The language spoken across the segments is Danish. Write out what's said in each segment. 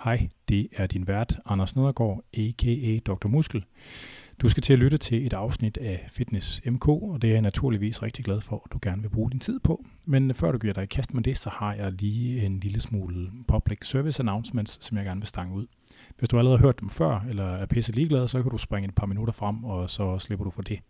Hej, det er din vært, Anders Nedergaard, a.k.a. Dr. Muskel. Du skal til at lytte til et afsnit af Fitness MK, og det er jeg naturligvis rigtig glad for, at du gerne vil bruge din tid på. Men før du giver dig i kast med det, så har jeg lige en lille smule public service announcements, som jeg gerne vil stange ud. Hvis du allerede har hørt dem før, eller er pisse ligeglad, så kan du springe et par minutter frem, og så slipper du for det.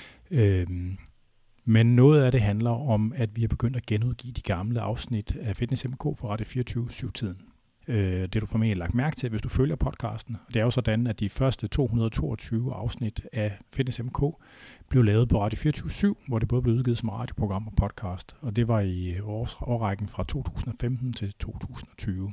Men noget af det handler om, at vi er begyndt at genudgive de gamle afsnit af Fitness MK for Radio 24/7-tiden. Det du formentlig lagt mærke til, hvis du følger podcasten. Det er jo sådan, at de første 222 afsnit af Fitness MK blev lavet på Radio 24/7, hvor det både blev udgivet som radioprogram og podcast. Og det var i årrækken fra 2015 til 2020.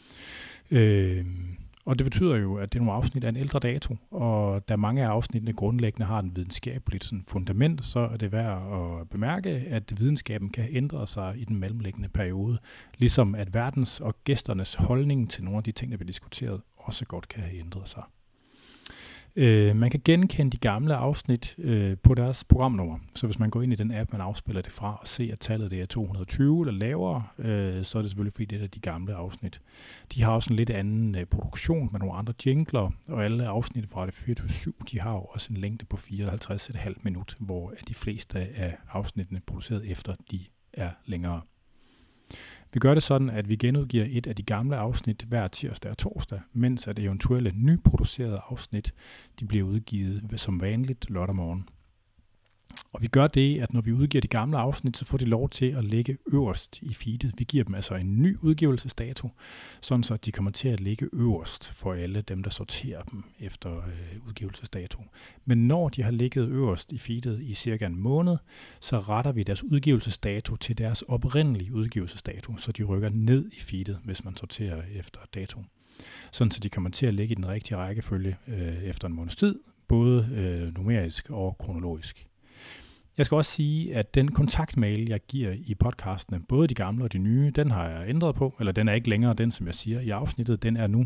Og det betyder jo, at det er nogle afsnit af en ældre dato, og da mange af afsnittene grundlæggende har en videnskabeligt sådan fundament, så er det værd at bemærke, at videnskaben kan ændre sig i den mellemliggende periode, ligesom at verdens og gæsternes holdning til nogle af de ting, der bliver diskuteret, også godt kan have ændret sig. Man kan genkende de gamle afsnit på deres programnummer. Så hvis man går ind i den app, man afspiller det fra, og ser, at tallet det er 220 eller lavere, så er det selvfølgelig fordi, det er de gamle afsnit. De har også en lidt anden produktion med nogle andre jingler, og alle afsnit fra det 24/7, de har jo også en længde på 54,5 minut, hvor de fleste af afsnittene produceret efter, de er længere. Vi gør det sådan, at vi genudgiver et af de gamle afsnit hver tirsdag og torsdag, mens at eventuelle nyproducerede afsnit, de bliver udgivet som vanligt lørdag morgen. Og vi gør det, at når vi udgiver de gamle afsnit, så får de lov til at ligge øverst i feedet. Vi giver dem altså en ny udgivelsesdato, sådan så de kommer til at ligge øverst for alle dem, der sorterer dem efter udgivelsesdato. Men når de har ligget øverst i feedet i cirka en måned, så retter vi deres udgivelsesdato til deres oprindelige udgivelsesdato, så de rykker ned i feedet, hvis man sorterer efter dato. Sådan så de kommer til at ligge i den rigtige rækkefølge efter en måneds tid, både numerisk og kronologisk. Jeg skal også sige, at den kontaktmail, jeg giver i podcastene, både de gamle og de nye, den har jeg ændret på, eller den er ikke længere den, som jeg siger i afsnittet. Den er nu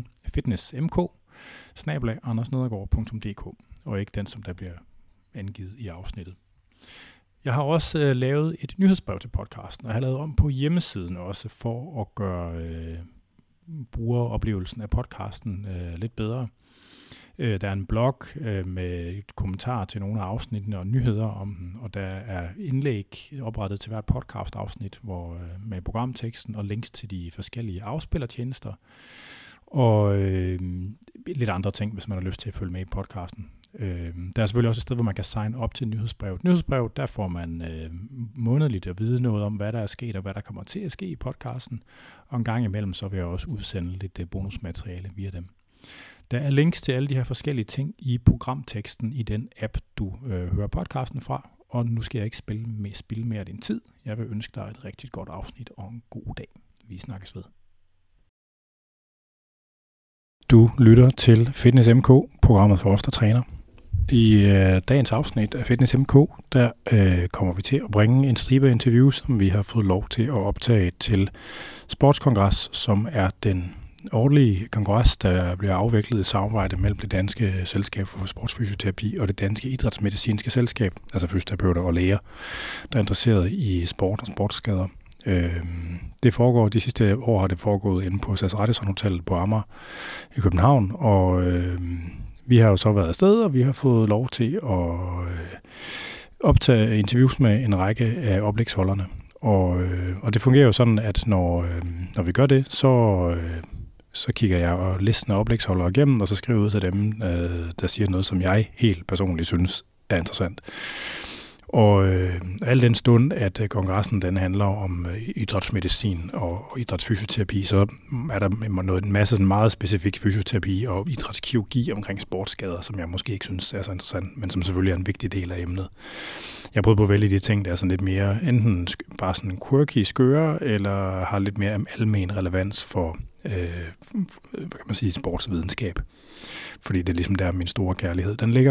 fitnessmk@andersnedergaard.dk, og ikke den, som der bliver angivet i afsnittet. Jeg har også lavet et nyhedsbrev til podcasten, og jeg har lavet om på hjemmesiden også, for at gøre brugeroplevelsen af podcasten lidt bedre. Der er en blog med et kommentar til nogle af afsnittene og nyheder om den, og der er indlæg oprettet til hvert podcast-afsnit med programteksten og links til de forskellige afspillertjenester, og lidt andre ting, hvis man har lyst til at følge med i podcasten. Der er selvfølgelig også et sted, hvor man kan signe op til nyhedsbrevet. Nyhedsbrevet, der får man månedligt at vide noget om, hvad der er sket og hvad der kommer til at ske i podcasten, og en gang imellem så vil jeg også udsende lidt bonusmateriale via dem. Der er links til alle de her forskellige ting i programteksten i den app, du hører podcasten fra. Og nu skal jeg ikke spille mere af din tid. Jeg vil ønske dig et rigtig godt afsnit og en god dag. Vi snakkes ved. Du lytter til Fitness MK, programmet for os, der træner. I dagens afsnit af Fitness MK, der kommer vi til at bringe en stribe interviews, som vi har fået lov til at optage til Sportskongres, som er den årlige kongres, der bliver afviklet i samarbejde mellem det danske selskab for sportsfysioterapi og det danske idrætsmedicinske selskab, altså fysioterapeuter og læger, der er interesseret i sport og sportsskader. Det foregår, de sidste år har det foregået inde på SAS Radisson Hotel på Amager i København, og vi har jo så været afsted, og vi har fået lov til at optage interviews med en række af oplægsholderne. Og det fungerer jo sådan, at når vi gør det, så kigger jeg og listen af oplægsholdere igennem, og så skriver jeg ud til dem, der siger noget, som jeg helt personligt synes er interessant. Og al den stund, at kongressen den handler om idrætsmedicin og idrætsfysioterapi, så er der en masse sådan meget specifik fysioterapi og idrætskirurgi omkring sportsskader, som jeg måske ikke synes er så interessant, men som selvfølgelig er en vigtig del af emnet. Jeg prøver på at vælge de ting, der er sådan lidt mere enten bare sådan quirky, skøre, eller har lidt mere almen relevans for hvad kan man sige, sportsvidenskab. Fordi det er ligesom der, min store kærlighed den ligger.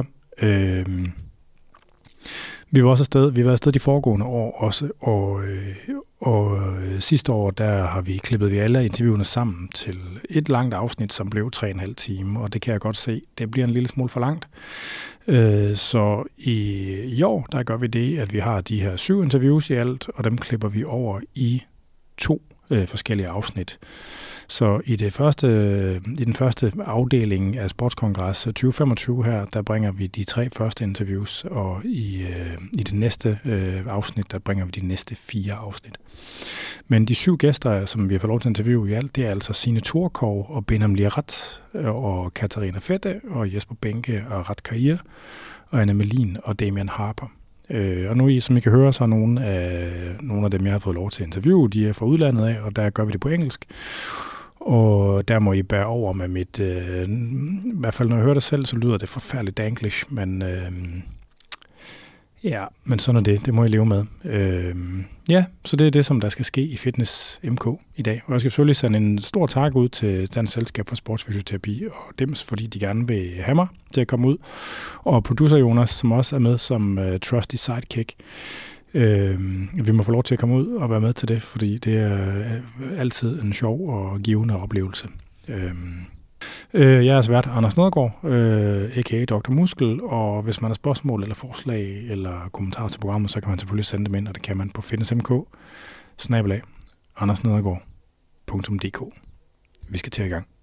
Vi var afsted de foregående år også, og sidste år, der har vi klippet alle interviewene sammen til et langt afsnit, som blev 3,5 timer, og det kan jeg godt se, det bliver en lille smule for langt. Så i år, der gør vi det, at vi har de her 7 interviews i alt, og dem klipper vi over i 2 forskellige afsnit. Så i den første afdeling af Sportskongres 2025 her, der bringer vi de 3 første interviews, og i det næste afsnit, der bringer vi de næste 4 afsnit. Men de 7 gæster, som vi har fået lov til at interviewe i alt, det er altså Signe Thorkov og Behnam Liarat og Katarina Fette og Jesper Benke og Rat Kair og Anna Melin og Damian Harper. Og nu, som I kan høre, så er nogle af dem, jeg har fået lov til at interviewe, de er fra udlandet af, og der gør vi det på engelsk. Og der må I bære over med mit... I hvert fald, når jeg hører det selv, så lyder det forfærdeligt danglish, men... men sådan er det. Det må I leve med. Så det er det, som der skal ske i Fitness MK i dag. Og jeg skal selvfølgelig sende en stor tak ud til Dansk Selskab for Sportsfysioterapi og dem, fordi de gerne vil have mig til at komme ud. Og producer Jonas, som også er med som trusty sidekick. Vi må få lov til at komme ud og være med til det, fordi det er altid en sjov og givende oplevelse. Jeg er svært Anders Nedergaard, a.k.a. Dr. Muskel, og hvis man har spørgsmål eller forslag eller kommentarer til programmet, så kan man selvfølgelig sende dem ind, og det kan man på fitnessmk@andersnedergaard.dk. Vi skal til i gang.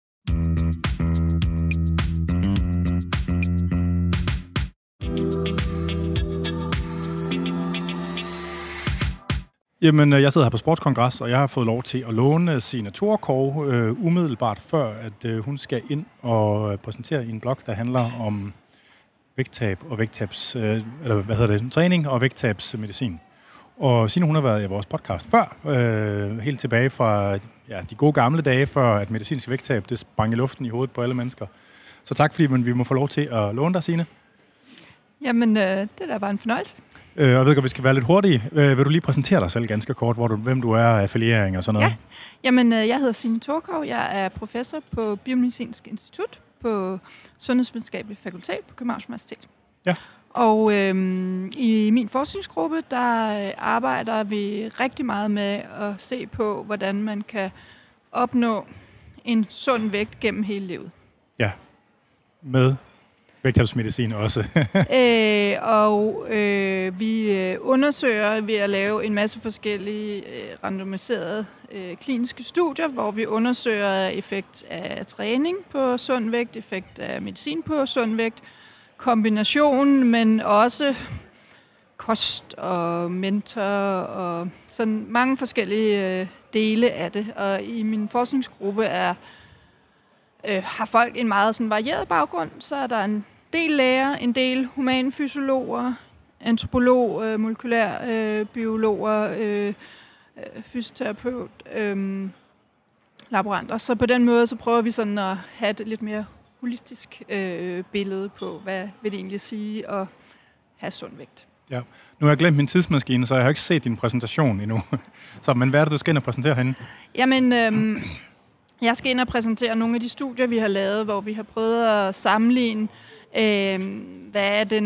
Jamen, jeg sidder her på Sportskongres, og jeg har fået lov til at låne Signe Thorkov umiddelbart før, at hun skal ind og præsentere en blog, der handler om vægttab og træning og vægttabsmedicin. Og Signe, hun har været i vores podcast før, helt tilbage fra de gode gamle dage, før at medicinsk vægttab, det sprang i luften i hovedet på alle mennesker. Så tak, fordi vi må få lov til at låne dig, Signe. Jamen, det er da bare en fornøjelse. Og jeg ved ikke, om vi skal være lidt hurtige. Vil du lige præsentere dig selv ganske kort, hvem du er, affiliering og sådan noget? Ja, jamen jeg hedder Signe Thorkov. Jeg er professor på Biomedicinsk Institut på Sundhedsvidenskabelig Fakultet på Københavns Universitet. Ja. Og i min forskningsgruppe, der arbejder vi rigtig meget med at se på, hvordan man kan opnå en sund vægt gennem hele livet. Ja, med vægttabsmedicin også. Vi undersøger ved at lave en masse forskellige randomiserede kliniske studier, hvor vi undersøger effekt af træning på sund vægt, effekt af medicin på sund vægt, kombination, men også kost og mentor og sådan mange forskellige dele af det. Og i min forskningsgruppe har folk en meget sådan varieret baggrund, så er der en del læger, en del humanfysiologer, antropolog, molekylærbiologer, fysioterapeut, laboranter. Så på den måde så prøver vi sådan at have et lidt mere holistisk billede på, hvad vil det egentlig sige at have sund vægt. Ja. Nu har jeg glemt min tidsmaskine, så jeg har ikke set din præsentation endnu. Men hvad er det, du skal ind og præsentere herinde? Jamen, jeg skal ind og præsentere nogle af de studier, vi har lavet, hvor vi har prøvet at sammenligne, hvad er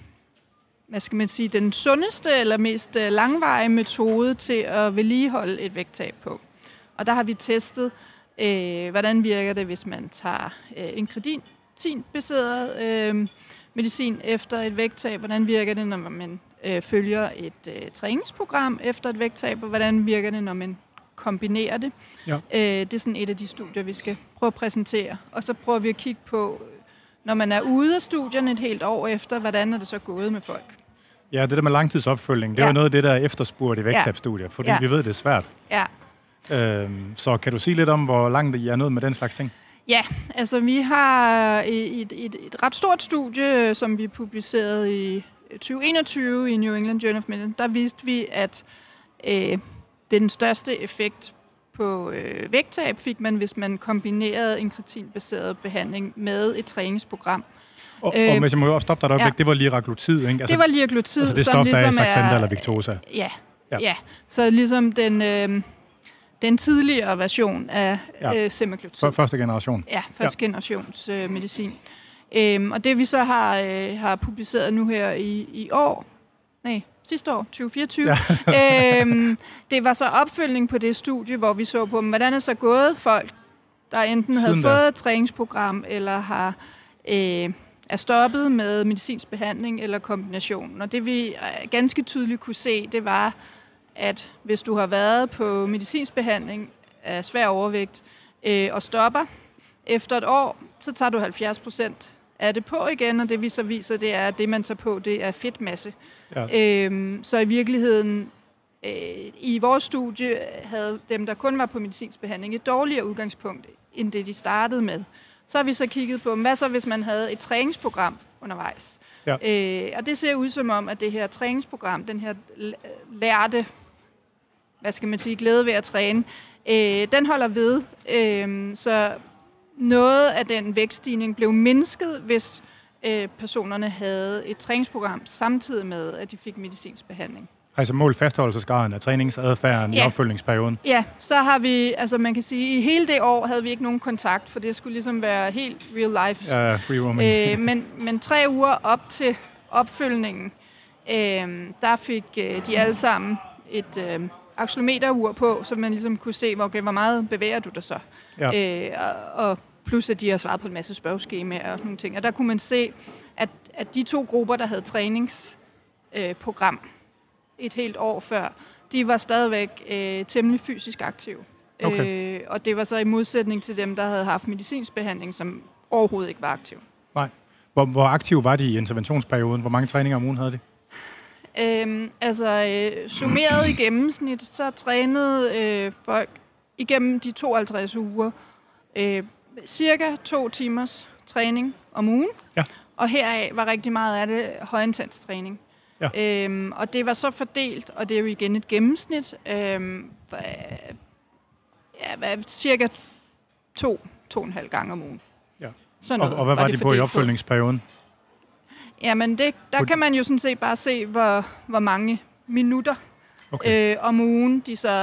den sundeste eller mest langvarige metode til at vedligeholde et vægttab på. Og der har vi testet, hvordan virker det, hvis man tager inkretin-baseret medicin efter et vægttab, hvordan virker det, når man følger et træningsprogram efter et vægttab, og hvordan virker det, når man kombinerer det. Ja. Det er sådan et af de studier, vi skal prøve at præsentere. Og så prøver vi at kigge på, når man er ude af studierne et helt år efter, hvordan er det så gået med folk. Ja, det der med langtidsopfølgning, det er jo noget af det, der er efterspurgt i vægttabsstudier, fordi vi ved, det er svært. Ja. Så kan du sige lidt om, hvor langt I er nået med den slags ting? Ja, altså vi har et ret stort studie, som vi publicerede i 2021 i New England Journal of Medicine. Der viste vi, at den største effekt på vægttab fik man, hvis man kombinerede inkretin-baseret behandling med et træningsprogram. Og hvis jeg må jo stoppe dig et øjeblik, det var liraglutid, ikke? Altså, det var liraglutid, altså det stof, som ligesom der er Saxenda eller Victoza. Ja. Så ligesom den tidligere version af semaglutid. Første generation. Ja, første generations medicin. Og det vi så har publiceret nu her i år, sidste år, 2024, det var så opfølgning på det studie, hvor vi så på, hvordan er så gået folk, der enten havde fået et træningsprogram, eller er stoppet med medicinsk behandling eller kombination. Og det vi ganske tydeligt kunne se, det var, at hvis du har været på medicinsk behandling af svær overvægt og stopper efter et år, så tager du 70% af det på igen, og det vi så viser, det er, at det man tager på, det er fedtmasse. Ja. Så i virkeligheden, i vores studie havde dem, der kun var på medicinsk behandling, et dårligere udgangspunkt, end det de startede med. Så har vi så kigget på, hvad så hvis man havde et træningsprogram undervejs. Ja. Og det ser ud som om, at det her træningsprogram, den her lærte, glæde ved at træne, den holder ved. Så noget af den vækststigning blev mindsket, hvis personerne havde et træningsprogram samtidig med, at de fik medicinsk behandling. Altså mål fastholdelsesgraden af træningsadfærden i opfølgningsperioden? Ja, så har vi, altså man kan sige, i hele det år havde vi ikke nogen kontakt, for det skulle ligesom være helt real life. Ja, free roaming. Men 3 uger op til opfølgningen, der fik de alle sammen et accelerometerur på, så man ligesom kunne se, hvor meget bevæger du dig så. Ja. Og plus at de har svaret på en masse spørgeskemaer og sådan nogle ting. Og der kunne man se, at de 2 grupper, der havde træningsprogram et helt år før, de var stadigvæk temmelig fysisk aktive. Okay. Og det var så i modsætning til dem, der havde haft medicinsk behandling, som overhovedet ikke var aktiv. Nej. Hvor aktive var de i interventionsperioden? Hvor mange træninger om ugen havde de? Summeret i gennemsnit, så trænede folk igennem de 52 uger cirka 2 timers træning om ugen. Ja. Og heraf var rigtig meget af det højintens træning. Ja. Og det var så fordelt, og det er jo igen et gennemsnit, cirka 2,5 gange om ugen. Ja. Og hvad var det på i opfølgningsperioden? Jamen, der kan man jo sådan set bare se, hvor mange minutter om ugen de så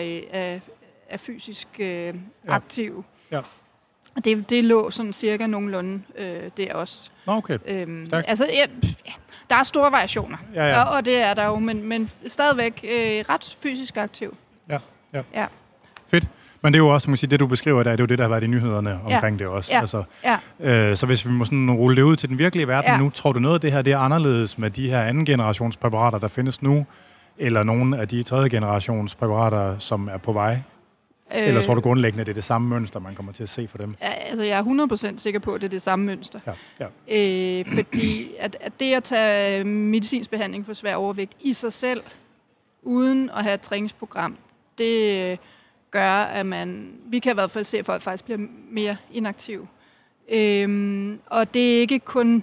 er fysisk aktive. Ja. Og det lå sådan cirka nogenlunde der også. Okay. Der er store variationer, ja. Og det er der jo, men stadigvæk ret fysisk aktiv. Ja. Fedt. Men det er jo også, man sige, det du beskriver der, det er jo det, der har været i nyhederne omkring det også. Altså, så hvis vi må sådan rulle det ud til den virkelige verden nu, tror du noget af det her, det er anderledes med de her anden generations præparater, der findes nu, eller nogle af de tredje generations præparater, som er på vej? Eller tror du grundlæggende, det er det samme mønster, man kommer til at se for dem? Altså, jeg er 100% sikker på, at det er det samme mønster. Ja. Fordi at det at tage medicinsk behandling for svær overvægt i sig selv, uden at have et træningsprogram, det gør, at vi kan i hvert fald se, at folk faktisk bliver mere inaktive. Og det er ikke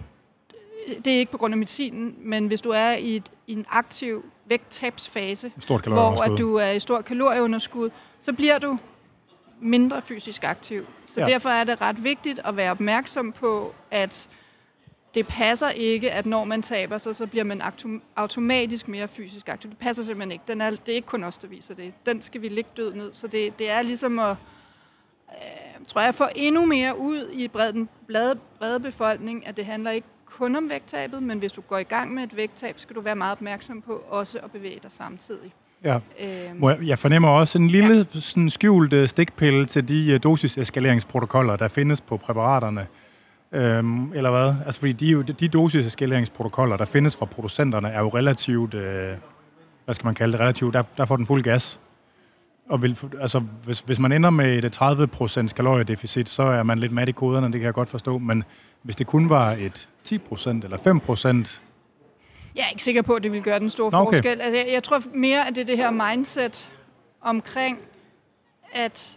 på grund af medicinen, men hvis du er i en aktiv vægttabsfase, hvor at du er i stor kalorieunderskud, så bliver du mindre fysisk aktiv. Så derfor er det ret vigtigt at være opmærksom på, at det passer ikke, at når man taber sig, så bliver man automatisk mere fysisk aktiv. Det passer simpelthen ikke. Det er ikke kun os, der viser det. Den skal vi lægge død ned. Så det er ligesom at, tror jeg, få endnu mere ud i den brede befolkning, at det handler ikke kun om vægttabet, men hvis du går i gang med et vægttab, skal du være meget opmærksom på også at bevæge dig samtidig. Ja. Jeg fornemmer også en lille sådan skjult stikpille til de dosiseskaleringsprotokoller, der findes på præparaterne. Eller hvad? Altså fordi de dosiseskaleringsprotokoller, der findes fra producenterne, er jo relativt, hvad skal man kalde det, relativt, der får den fuld gas. Og hvis man ender med et 30% kaloriedeficit, så er man lidt mat i koderne, det kan jeg godt forstå, men hvis det kun var et 10% eller 5%. Jeg er ikke sikker på, at det vil gøre den store forskel. Altså, jeg tror mere, at det er det her mindset omkring, at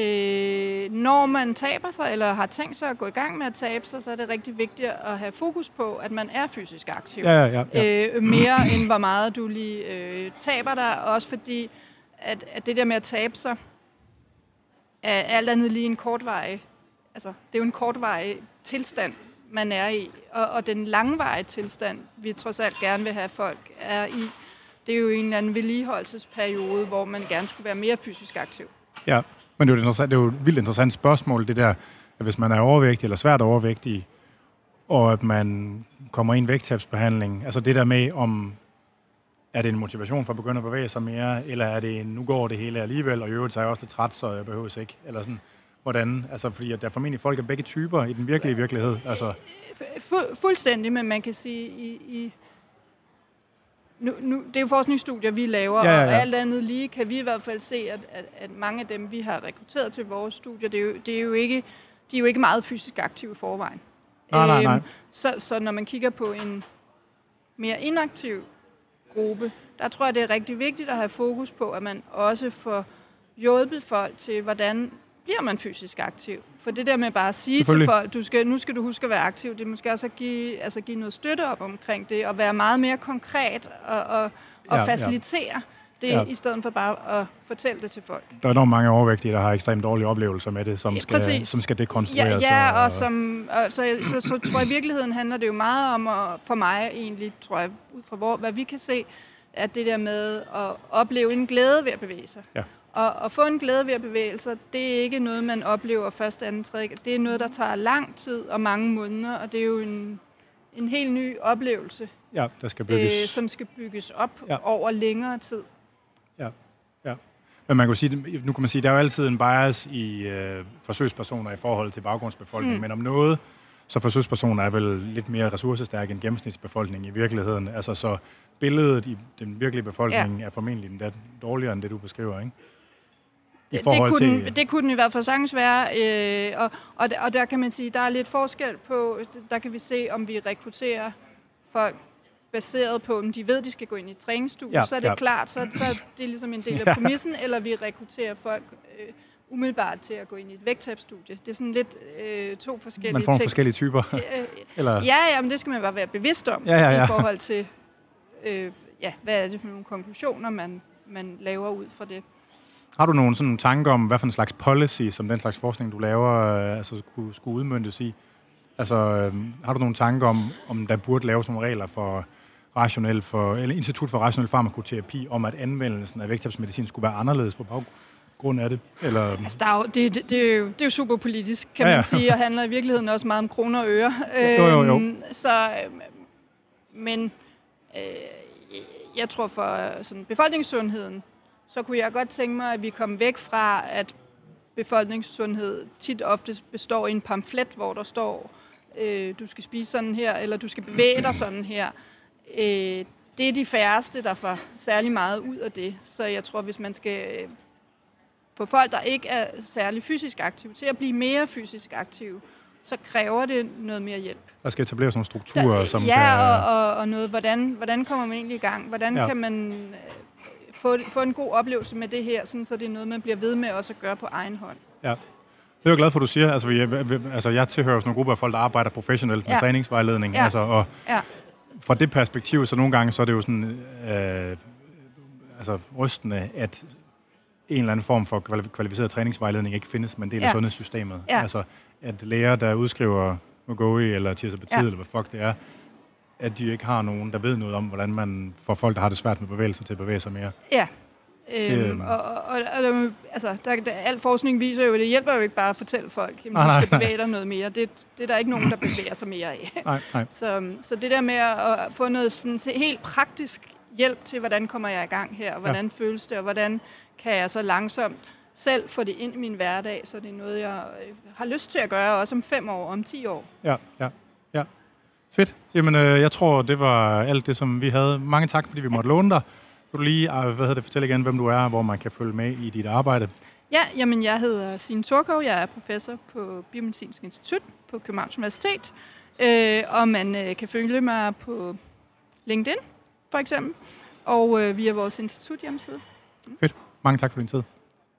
når man taber sig, eller har tænkt sig at gå i gang med at tabe sig, så er det rigtig vigtigt at have fokus på, at man er fysisk aktiv. Ja. Mere end hvor meget du lige taber dig. Også fordi, at det der med at tabe sig, er alt andet lige en kortvarig. Altså, det er jo en kortvarig tilstand, man er i. Og den langvarige tilstand, vi trods alt gerne vil have folk er i, det er jo en eller anden vedligeholdelsesperiode, hvor man gerne skulle være mere fysisk aktiv. Ja, men det er jo et vildt interessant spørgsmål, det der, at hvis man er overvægtig eller svært overvægtig, og at man kommer i en vægttabsbehandling, altså det der med, om er det en motivation for at begynde at bevæge sig mere, eller er det nu går det hele alligevel, og i øvrigt så er jeg også lidt træt, så jeg behøver ikke, eller sådan. Hvordan? Altså, fordi der er formentlig folk af begge typer i den virkelige virkelighed. Altså. Fuldstændig, men man kan sige, det er jo forskningsstudier, vi laver, ja. og alt andet lige kan vi i hvert fald se, at mange af dem, vi har rekrutteret til vores studier, de er jo ikke meget fysisk aktive i forvejen. Nej. Så når man kigger på en mere inaktiv gruppe, der tror jeg, det er rigtig vigtigt at have fokus på, at man også får hjulpet folk til, hvordan bliver man fysisk aktiv. For det der med bare at sige til folk, nu skal du huske at være aktiv, det er måske også at give noget støtte op omkring det, og være meget mere konkret og facilitere det, i stedet for bare at fortælle det til folk. Der er enormt mange overvægtige, der har ekstremt dårlige oplevelser med det, som skal dekonstrueres. Ja, og så tror jeg i virkeligheden handler det jo meget om, og for mig egentlig, tror jeg, ud fra hvad vi kan se, at det der med at opleve en glæde ved at bevæge sig. Ja. Og få en glæde ved at bevæge sig, det er ikke noget, man oplever først, anden, tredje. Det er noget, der tager lang tid og mange måneder, og det er jo en helt ny oplevelse, der skal bygges. Som skal bygges op over længere tid. Ja. Men man kan sige, nu kan man sige, der er jo altid en bias i forsøgspersoner i forhold til baggrundsbefolkningen, men om noget, så forsøgspersoner er vel lidt mere ressourcestærke end gennemsnitsbefolkningen i virkeligheden. Altså så billedet i den virkelige befolkning er formentlig endda dårligere end det, du beskriver, ikke? Det kunne den i hvert fald sagtens være, og der kan man sige, der er lidt forskel på, der kan vi se, om vi rekrutterer folk baseret på, om de ved, de skal gå ind i et træningsstudie, så er det klart, så er det ligesom en del af præmissen, eller vi rekrutterer folk umiddelbart til at gå ind i et vægttabsstudie. Det er sådan lidt to forskellige ting. Man får forskellige typer. Eller? Ja, men det skal man bare være bevidst om i forhold til, hvad er det for nogle konklusioner, man laver ud fra det. Har du nogle sådan tanker om, hvad for en slags policy, som den slags forskning, du laver, skulle udmøntes i? Altså, har du nogle tanker om der burde laves nogle regler for eller Institut for Rationel Farmakoterapi, om at anvendelsen af vægttabsmedicin skulle være anderledes på baggrund af det? Eller? Altså, det er jo super politisk, kan man sige, og handler i virkeligheden også meget om kroner og øre. Jo. Men jeg tror for sådan befolkningssundheden, så kunne jeg godt tænke mig, at vi kom væk fra, at befolkningssundhed tit oftest består i en pamflet, hvor der står, du skal spise sådan her, eller du skal bevæge dig sådan her. Det er de færreste, der får særlig meget ud af det. Så jeg tror, hvis man skal få folk, der ikke er særlig fysisk aktive, til at blive mere fysisk aktive, så kræver det noget mere hjælp. Der skal etableres nogle strukturer, som og noget, hvordan kommer man egentlig i gang? Hvordan kan man få en god oplevelse med det her, sådan, så det er noget, man bliver ved med også at gøre på egen hånd. Ja. Det er jeg glad for, at du siger. Altså, jeg tilhører sådan nogle grupper af folk, der arbejder professionelt med træningsvejledning. Ja. Og fra det perspektiv, så nogle gange, så er det jo sådan rystende, at en eller anden form for kvalificeret træningsvejledning ikke findes, men det er sundhedssystemet. Ja. Altså, at læger, der udskriver Wegovy eller tirzepatid, eller hvad fuck det er, at de ikke har nogen, der ved noget om, hvordan man får folk, der har det svært med bevægelser, til at bevæge sig mere. Ja. Al forskning viser jo, at det hjælper jo ikke bare at fortælle folk, at du skal bevæge dig noget mere. Det er der ikke nogen, der bevæger sig mere af. Nej. Så det der med at få noget sådan helt praktisk hjælp til, hvordan kommer jeg i gang her, og hvordan føles det, og hvordan kan jeg så langsomt selv få det ind i min hverdag, så det er noget, jeg har lyst til at gøre, også om 5 år, om 10 år. Ja. Fedt. Jamen, jeg tror, det var alt det, som vi havde. Mange tak, fordi vi måtte låne dig. Kan du lige fortælle igen, hvem du er, hvor man kan følge med i dit arbejde? Ja, jamen jeg hedder Signe Thorkov. Jeg er professor på Biomedicinsk Institut på Københavns Universitet. Og man kan følge mig på LinkedIn, for eksempel, og via vores institut hjemmeside. Fedt. Mange tak for din tid.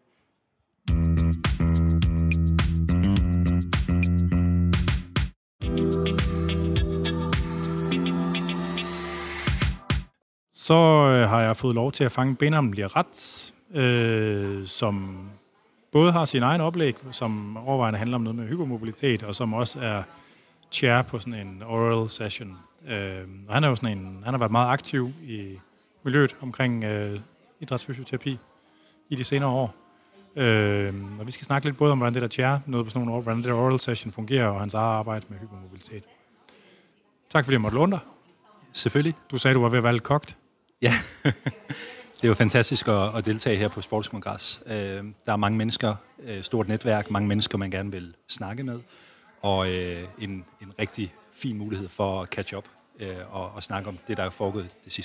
Så har jeg fået lov til at fange Benham Liarat, som både har sin egen oplæg, som overvejende handler om noget med hypermobilitet, og som også er chair på sådan en oral session. Og han er jo han har været meget aktiv i miljøet omkring idrætsfysioterapi i de senere år. Og vi skal snakke lidt både om, hvordan det der chair, noget på sådan nogle år, hvordan det der oral session fungerer, og hans eget arbejde med hypermobilitet. Tak fordi jeg måtte låne dig. Selvfølgelig. Du sagde, du var ved at være lidt kogt. Ja, det er jo fantastisk at deltage her på Sportskongres. Der er mange mennesker, stort netværk, mange mennesker, man gerne vil snakke med, og en rigtig fin mulighed for at catch up og snakke om det, der er foregået det sidste år.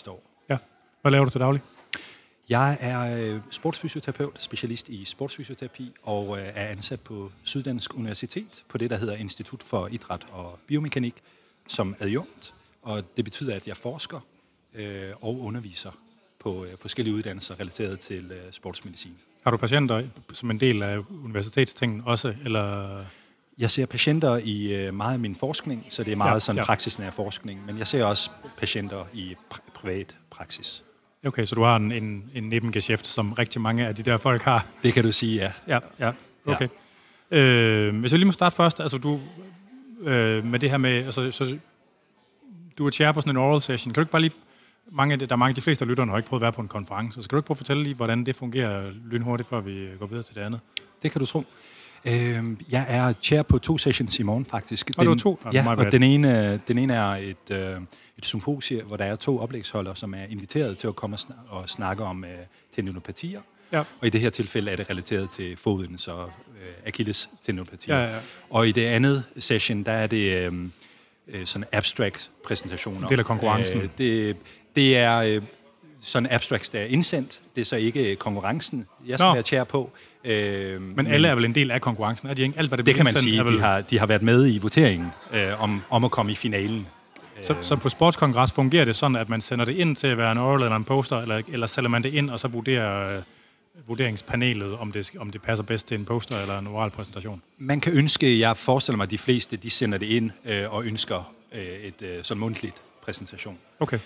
Ja. Hvad laver du til daglig? Jeg er sportsfysioterapeut, specialist i sportsfysioterapi, og er ansat på Syddansk Universitet på det, der hedder Institut for Idræt og Biomekanik, som adjunkt. Og det betyder, at jeg forsker og underviser på forskellige uddannelser relateret til sportsmedicin. Har du patienter som en del af universitetstingen også, eller? Jeg ser patienter i meget af min forskning, så det er meget sådan praksisnær forskning, men jeg ser også patienter i privat praksis. Okay, så du har en Nebengeschæft, som rigtig mange af de der folk har? Det kan du sige, ja. Ja, okay. Hvis jeg lige må starte først, altså du, med det her med, altså, så du er chair på sådan en oral session. Kan du ikke bare lige, de fleste af lytterne har ikke prøvet at være på en konference, så kan du ikke prøve at fortælle lige, hvordan det fungerer lynhurtigt, før vi går videre til det andet? Det kan du tro. Jeg er chair på 2 sessions i morgen, faktisk. Og du har 2? Ja, og den ene er et symposie, hvor der er 2 oplægsholdere, som er inviteret til at komme og snakke om tendinopatier. Ja. Og i det her tilfælde er det relateret til fodens og Achilles tendinopatier. Ja. Og i det andet session, der er det sådan abstract præsentationer. En del af konkurrencen. Det er sådan abstracts, der er indsendt. Det er så ikke konkurrencen, jeg skal være chair på. Men alle er vel en del af konkurrencen, er de ikke? Alt, hvad det kan man sige. De har været med i voteringen om at komme i finalen. Så på sportskongres fungerer det sådan, at man sender det ind til at være en oral eller en poster, eller sælger man det ind, og så vurderer vurderingspanelet, om det passer bedst til en poster eller en oral præsentation? Man kan ønske, jeg forestiller mig, at de fleste de sender det ind og ønsker et sådan mundtligt præsentation. Okay.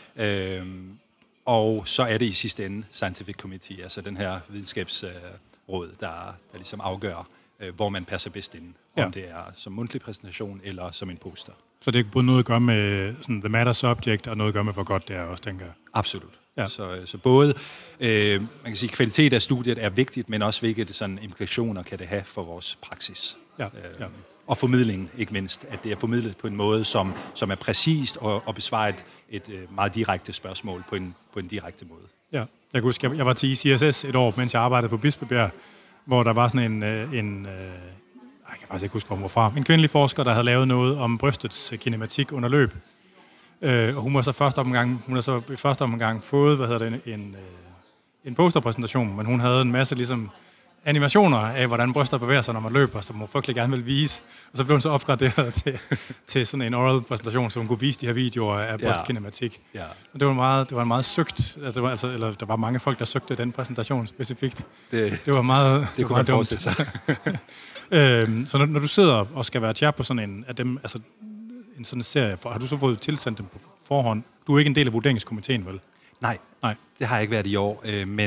Og så er det i sidste ende Scientific Committee, altså den her videnskabsråd, der ligesom afgør, hvor man passer bedst ind. Om det er som mundtlig præsentation eller som en poster. Så det er både noget at gøre med sådan, the matter subject, og noget at gøre med, hvor godt det er også, tænker jeg. Absolut. Ja. Så både, man kan sige, kvalitet af studiet er vigtigt, men også hvilke sådan implikationer kan det have for vores praksis. Ja. Og formidlingen, ikke mindst. At det er formidlet på en måde, som er præcist og besvarer et meget direkte spørgsmål på en direkte måde. Ja. Jeg kan huske, jeg var til ICSS et år, mens jeg arbejdede på Bispebjerg, hvor der var sådan jeg kan faktisk ikke huske, hvor hun var fra. En kvindelig forsker, der havde lavet noget om brystets kinematik under løb. Og hun har så i første omgang fået, en posterpræsentation, men hun havde en masse ligesom animationer af, hvordan bryster bevæger sig, når man løber, som hun frygtelig gerne vil vise. Og så blev hun så opgraderet til sådan en oral præsentation, så hun kunne vise de her videoer af brystkinematik. Ja. Og det var en meget søgt, der var mange folk, der søgte den præsentation specifikt. Det var meget, det kunne man forestille sig. Så når du sidder og skal være chair på sådan en af dem, altså en sådan serie, har du så fået tilsendt dem på forhånd? Du er ikke en del af vurderingskomiteen, vel? Nej, det har jeg ikke været i år,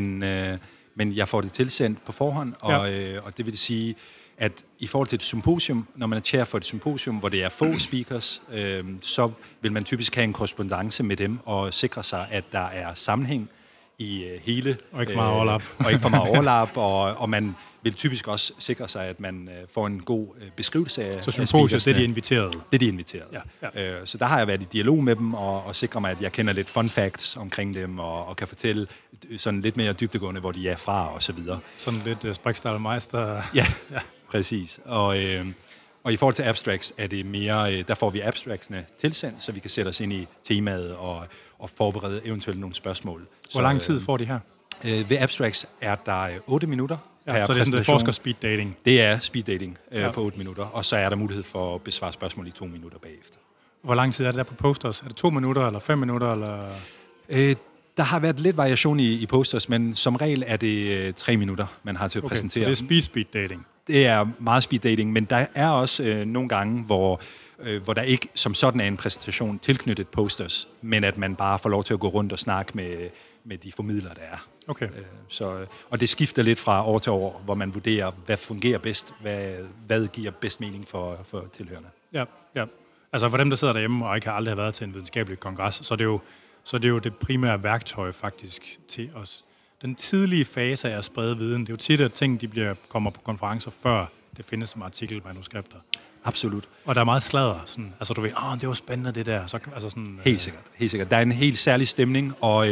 men jeg får det tilsendt på forhånd, og det vil sige, at i forhold til et symposium, når man er chair for et symposium, hvor det er få speakers, så vil man typisk have en korrespondance med dem og sikre sig, at der er sammenhæng i hele... Og ikke for meget overlap. Og ikke for meget overlap, og man vil typisk også sikre sig, at man får en god beskrivelse af... Så symposiet, det er de inviterede? Det er de inviterede. Ja. Så der har jeg været i dialog med dem, og sikrer mig, at jeg kender lidt fun facts omkring dem, og kan fortælle sådan lidt mere dybdegående, hvor de er fra, og så videre. Sådan lidt Sprichstall-meister. Ja, præcis. Og i forhold til abstracts er det mere... Der får vi abstractsene tilsendt, så vi kan sætte os ind i temaet og forberede eventuelt nogle spørsmål. Hvor lang tid får de her? Ved abstracts er der 8 minutter per så det er sådan, det forsker speed dating? Det er speed dating på 8 minutter, og så er der mulighed for at besvare spørgsmål i 2 minutter bagefter. Hvor lang tid er det der på posters? Er det 2 minutter, eller 5 minutter, eller...? Der har været lidt variation i posters, men som regel er det 3 minutter, man har til at præsentere. Så det er speed dating? Det er meget speed dating, men der er også nogle gange, hvor der ikke som sådan er en præsentation tilknyttet posters, men at man bare får lov til at gå rundt og snakke med de formidlere, der er. Okay. Og det skifter lidt fra år til år, hvor man vurderer, hvad fungerer bedst, hvad giver bedst mening for tilhørende. Ja. Altså for dem, der sidder derhjemme og ikke aldrig har været til en videnskabelig kongres, så er det jo det primære værktøj faktisk til os. Den tidlige fase af at sprede viden, det er jo tit, at ting kommer på konferencer, før det findes som artikelmanuskripter. Absolut. Og der er meget sladder. Sådan, altså du ved, det var spændende det der. Så, altså sådan, helt sikkert. Der er en helt særlig stemning, og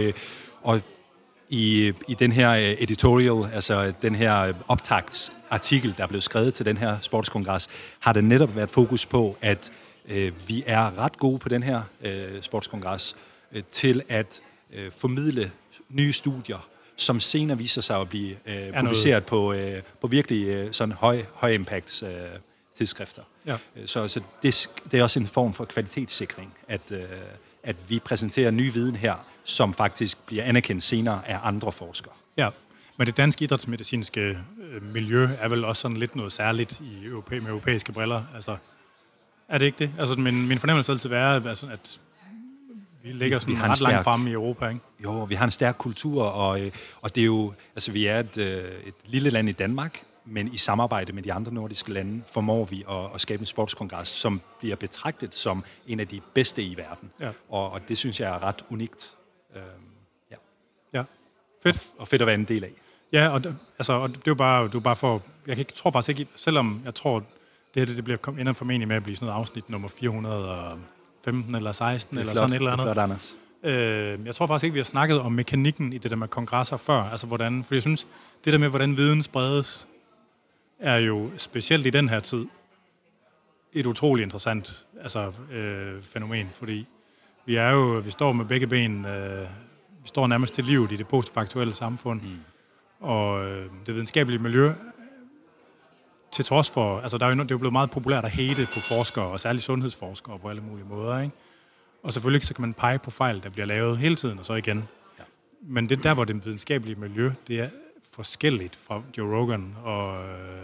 i den her editorial, altså den her optaktsartikel, der er blevet skrevet til den her sportskongres, har det netop været fokus på, at vi er ret gode på den her sportskongres til at formidle nye studier, som senere viser sig at blive publiceret på virkelig sådan høj impact tidsskrifter. Ja. Så det er også en form for kvalitetssikring, at vi præsenterer ny viden her, som faktisk bliver anerkendt senere af andre forskere. Ja, men det danske idrætsmedicinske miljø er vel også sådan lidt noget særligt med europæiske briller. Altså, er det ikke det? Altså, min fornemmelse altid være, at vi ligger sådan ret langt fremme i Europa, ikke? Jo, vi har en stærk kultur, og det er jo, altså vi er et lille land i Danmark, men i samarbejde med de andre nordiske lande formår vi at skabe en sportskongres, som bliver betragtet som en af de bedste i verden. Ja. Og det synes jeg er ret unikt. Ja, fedt. Og fedt at være en del af. Ja, og det er jo bare for... Jeg tror faktisk ikke, selvom jeg tror, det bliver ender formentlig med at blive sådan noget afsnit nummer 415 eller 16 eller sådan et eller andet. Det er flot, Anders. Jeg tror faktisk ikke, vi har snakket om mekanikken i det der med kongresser før. Altså hvordan, for jeg synes, det der med, hvordan viden spredes, er jo specielt i den her tid et utroligt interessant fænomen, fordi vi står med begge ben, vi står nærmest til livet i det postfaktuelle samfund, og det videnskabelige miljø, til trods for, altså det er jo blevet meget populært at hate på forskere, og særligt sundhedsforskere på alle mulige måder, ikke? Og selvfølgelig så kan man pege på fejl, der bliver lavet hele tiden, og så igen. Ja. Men det der, hvor det videnskabelige miljø, det er forskelligt fra Joe Rogan og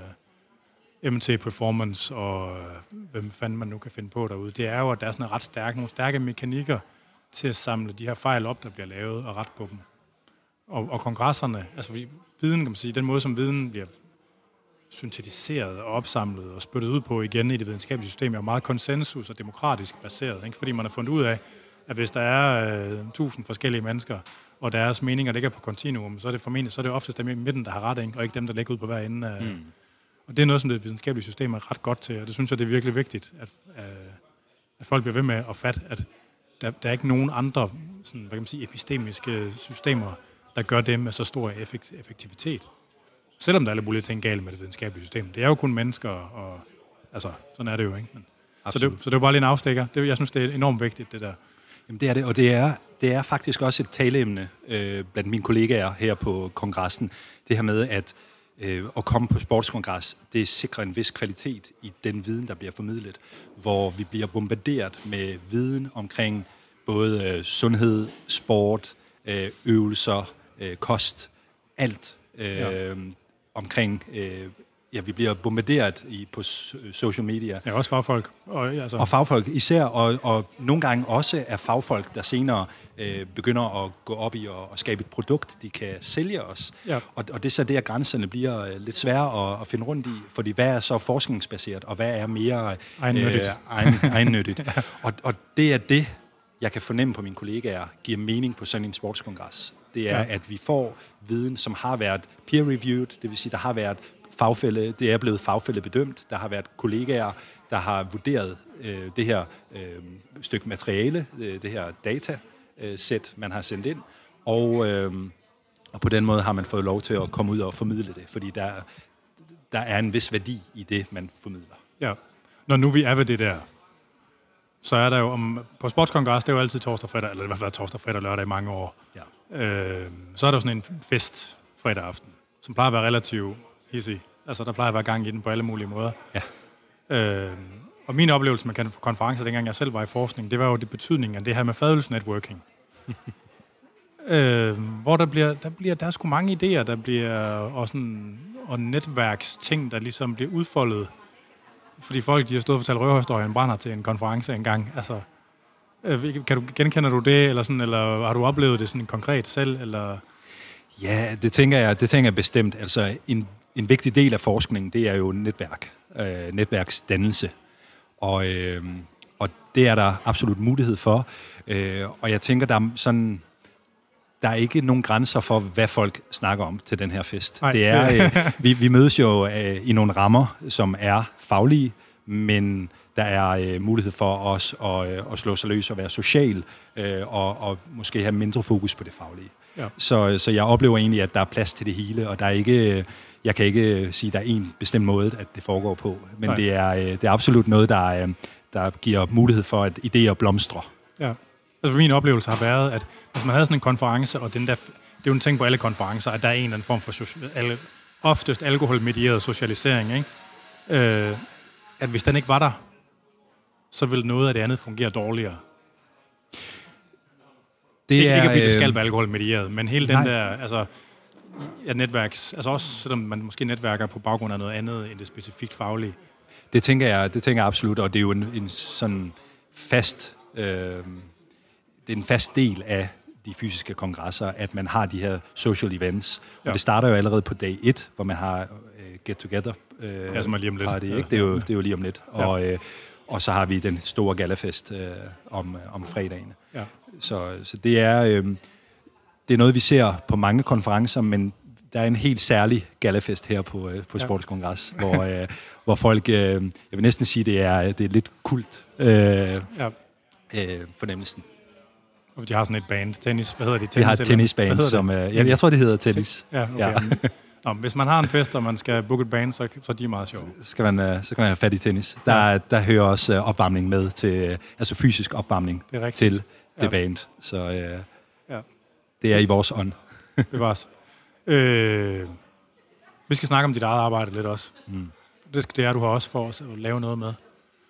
MT Performance og hvem fanden man nu kan finde på derude, det er jo, at der er sådan nogle stærke mekanikker til at samle de her fejl op, der bliver lavet, og ret på dem. Og kongresserne, altså viden, kan man sige, den måde, som viden bliver syntetiseret og opsamlet og spyttet ud på igen i det videnskabelige system, er jo meget konsensus og demokratisk baseret, ikke? Fordi man har fundet ud af, at hvis der er 1000 forskellige mennesker, og deres meninger ligger på kontinuum, så er det oftest dem i midten, der har ret, ikke? Og ikke dem, der ligger ud på hver ende. Og det er noget, som det videnskabelige system er ret godt til, og det synes jeg, det er virkelig vigtigt, at folk bliver ved med at fatte, at der er ikke nogen andre sådan, hvad kan man sige, epistemiske systemer, der gør det med så stor effektivitet. Selvom der er alle mulige ting galt med det videnskabelige system. Det er jo kun mennesker, og altså, sådan er det jo, ikke? Men, så det er jo bare lige en afstikker. Jeg synes, det er enormt vigtigt, det der. Jamen, det er det, og det er faktisk også et taleemne blandt mine kollegaer her på kongressen. Det her med, at komme på sportskongres, det sikrer en vis kvalitet i den viden, der bliver formidlet, hvor vi bliver bombarderet med viden omkring både sundhed, sport, øvelser, kost, alt omkring... vi bliver bombarderet på social media. Ja, også fagfolk. Og fagfolk især, og nogle gange også er fagfolk, der senere begynder at gå op i og skabe et produkt, de kan sælge os. Ja. Og det er så der, grænserne bliver lidt svære at finde rundt i, fordi hvad er så forskningsbaseret, og hvad er mere egennyttigt. Ja. Og det er det, jeg kan fornemme på mine kollegaer, giver mening på sådan en sportskongres. Det er, at vi får viden, som har været peer-reviewed, det vil sige, der har været det er blevet fagfællebedømt. Der har været kollegaer, der har vurderet det her stykke materiale, det her datasæt, man har sendt ind, og på den måde har man fået lov til at komme ud og formidle det, fordi der er en vis værdi i det, man formidler. Ja. Når nu vi er ved det der, så er der jo, på sportskongres, det er jo altid torsdag, fredag, eller i hvert fald torsdag, fredag og lørdag i mange år. Ja. Så er der sådan en fest fredag aften, som plejer at være relativt hissig. Altså, der plejer at være gang i den på alle mulige måder. Ja. Og min oplevelse med konferencer, dengang jeg selv var i forskning, det var jo det betydning af det her med fadelsnetworking. Hvor der er sgu mange idéer, der bliver og netværksting, der ligesom bliver udfoldet. Fordi folk, de har stået og fortalt røverhistorien brænder til en konference engang. Altså, genkender du det, eller har du oplevet det sådan konkret selv, eller... Ja, det tænker jeg bestemt. Altså, en vigtig del af forskningen, det er jo netværksdannelse. Og det er der absolut mulighed for. Og jeg tænker, der er ikke nogen grænser for, hvad folk snakker om til den her fest. Nej. Det er, vi mødes jo i nogle rammer, som er faglige, men der er mulighed for os at slå sig løs og være social, og måske have mindre fokus på det faglige. Ja. Så jeg oplever egentlig, at der er plads til det hele, og der er ikke, jeg kan ikke sige, at der er en bestemt måde, at det foregår på. Men det er absolut noget, der giver mulighed for, at idéer blomstrer. Ja. Altså min oplevelse har været, at hvis man havde sådan en konference, og det er jo en ting på alle konferencer, at der er en eller anden form for oftest alkoholmedieret socialisering, ikke? At hvis den ikke var der, så vil noget af det andet fungere dårligere. Det er ikke fordi det skal være alkoholmedieret, men hele den der, altså netværks, altså også selvom man måske netværker på baggrund af noget andet end det specifikt faglige. Det tænker jeg absolut, og det er jo en sådan fast, det er en fast del af de fysiske kongresser, at man har de her social events. Og det starter jo allerede på dag 1, hvor man har get together som er lige om lidt. Party, ikke? Det er jo lige om lidt. Ja. Og så har vi den store gallafest om fredagen. Ja. Så det er noget, vi ser på mange konferencer, men der er en helt særlig gallafest her på Sportskongres, hvor folk, jeg vil næsten sige, det er lidt kult fornemmelsen. Og de har sådan et band, tennis, hvad hedder det? De har et tennisband, som, jeg tror, det hedder tennis. Ja, okay. Ja. Nå, hvis man har en fest, og man skal booke et band, så er de meget sjove. Så kan man have fat i tennis. Der hører også opvarmning med til, altså fysisk opvarmning til det band. Så det er i vores ånd. Bevares. Vi skal snakke om dit eget arbejde lidt også. Det er du har også for os at lave noget med.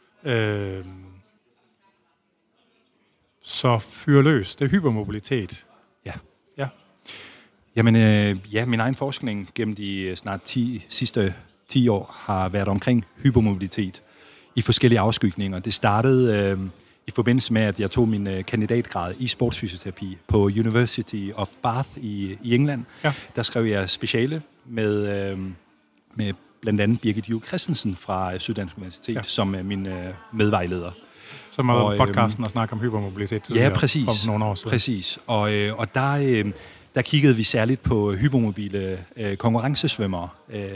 Så fyr løs. Det er hypermobilitet. Ja. Jamen, min egen forskning gennem de snart sidste 10 år har været omkring hypermobilitet i forskellige afskygninger. Det startede i forbindelse med, at jeg tog min kandidatgrad i sportsfysioterapi på University of Bath i England. Ja. Der skrev jeg speciale med blandt andet Birgit Juhl Christensen fra Syddansk Universitet som min medvejleder. Som har været podcasten og snakket om hypermobilitet tidligere for nogle år siden. Præcis. Og der kiggede vi særligt på hypermobile konkurrencesvømmere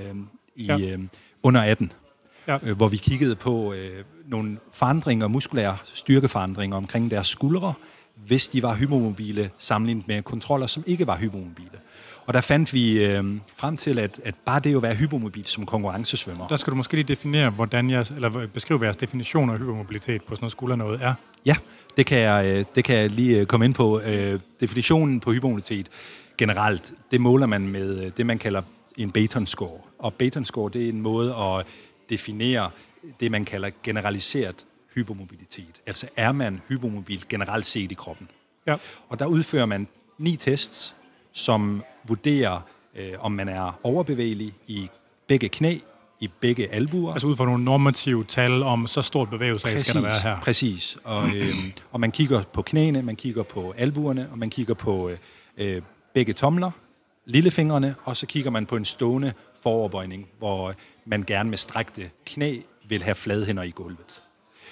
under 18, hvor vi kiggede på nogle forandringer, muskulære styrkeforandringer omkring deres skuldre, hvis de var hypermobile, sammenlignet med kontroller, som ikke var hypermobile. Og der fandt vi frem til, at bare det at være hypermobil som konkurrencesvømmer. Der skal du måske lige definere, beskrive jeres definition af hypermobilitet på sådan noget skulder noget er. Ja, det kan jeg lige komme ind på. Definitionen på hypermobilitet generelt, det måler man med det, man kalder en Beighton-score. Og Beighton-score, det er en måde at definere det, man kalder generaliseret hypermobilitet. Altså er man hypermobil generelt set i kroppen. Ja. Og der udfører man 9 tests, som vurderer, om man er overbevægelig i begge knæ, i begge albuer. Altså ud fra nogle normative tal om, så stort bevægelse skal der være her. Præcis. Og man kigger på knæene, man kigger på albuerne, og man kigger på begge tomler, lillefingrene, og så kigger man på en stående foroverbøjning, hvor man gerne med strækte knæ vil have flade hænder i gulvet.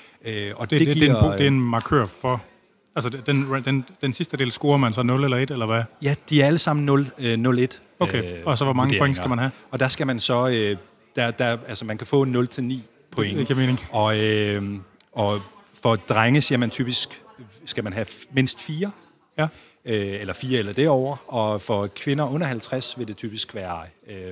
Og det er en markør for... Altså, den sidste del scorer man så 0 eller 1, eller hvad? Ja, de er alle sammen 0-1. Okay, og så hvor mange point skal man have? Og der skal man så... altså, man kan få 0-9 point. Det giver mening. Og for drenge siger man typisk, skal man have mindst 4. Ja. Eller 4 eller derovre. Og for kvinder under 50 vil det typisk være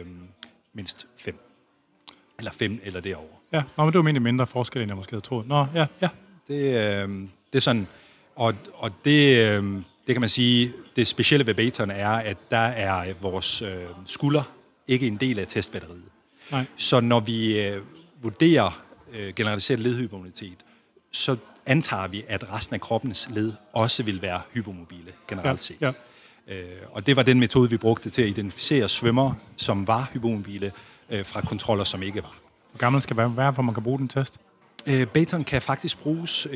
mindst 5. Eller 5 eller derovre. Ja, men det var mindre mindre forskel, end jeg måske havde troet. Nå, ja. Det er sådan... Og det kan man sige, det specielle ved Beighton er, at der er vores skulder ikke en del af testbatteriet. Nej. Så når vi vurderer generaliseret ledhypermobilitet, så antager vi, at resten af kroppens led også vil være hypermobile generelt set. Ja. Og det var den metode, vi brugte til at identificere svømmer, som var hypermobile, fra kontroller, som ikke var. Hvor gammel skal man være, for man kan bruge den test? Beighton kan faktisk bruges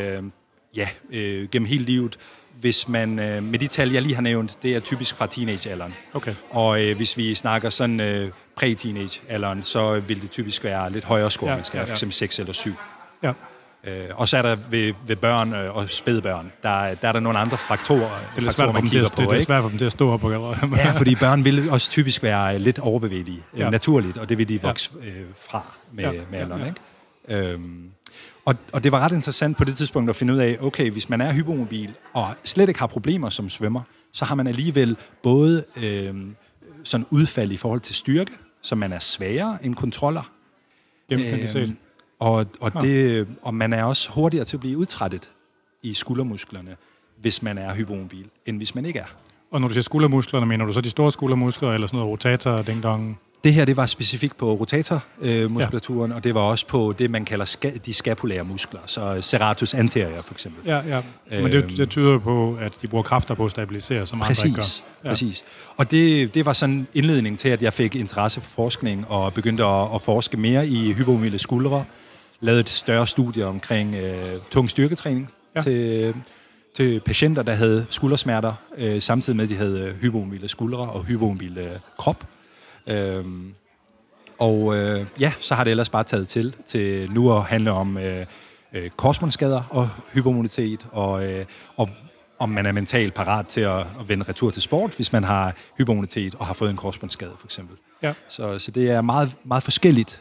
gennem hele livet. Hvis man, med de tal, jeg lige har nævnt, det er typisk fra teenagealderen. Okay. Og hvis vi snakker sådan præ-teenagealderen, så vil det typisk være lidt højere score, man skal have, for eksempel 6 eller 7. Ja. Og så er der ved børn og spædbørn, der er der nogle andre faktorer, det er svært for dem til at stå op. Ja, fordi børn vil også typisk være lidt overbevægelige naturligt, og det vil de vokse fra med alderen, ikke? Og det var ret interessant på det tidspunkt at finde ud af, okay, hvis man er hypermobil og slet ikke har problemer som svømmer, så har man alligevel både sådan udfald i forhold til styrke, så man er svagere end kontroller. Og man er også hurtigere til at blive udtrættet i skuldermusklerne hvis man er hypomobil, end hvis man ikke er. Og når du siger skuldermusklerne, mener du så de store skuldermuskler, eller sådan noget rotator, ding-dong? Det her, det var specifikt på rotatormuskulaturen, og det var også på det, man kalder de skapulære muskler, så serratus anterior for eksempel. Ja. Men det tyder på, at de bruger kræfter på at stabilisere, som andre ikke gør. Præcis. Og det var sådan en indledning til, at jeg fik interesse for forskning, og begyndte at forske mere i hypomobile skuldre, lavede et større studie omkring tung styrketræning til patienter, der havde skuldersmerter, samtidig med, at de havde hypomobile skuldre og hypomobile krop. Så har det ellers bare taget til nu at handle om korsbåndsskader og hypomobilitet, og om man er mentalt parat til at vende retur til sport, hvis man har hypomobilitet og har fået en korsbåndsskade, for eksempel. Ja. Så det er meget, meget forskelligt,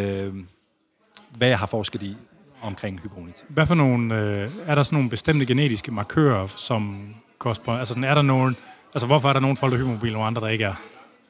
hvad jeg har forsket i omkring hypomobilitet. Hvad for nogle, er der sådan nogle bestemte genetiske markører, som korsbånd? Altså, er der nogen, altså hvorfor er der nogle folk, der er hypomobile, og andre, der ikke er?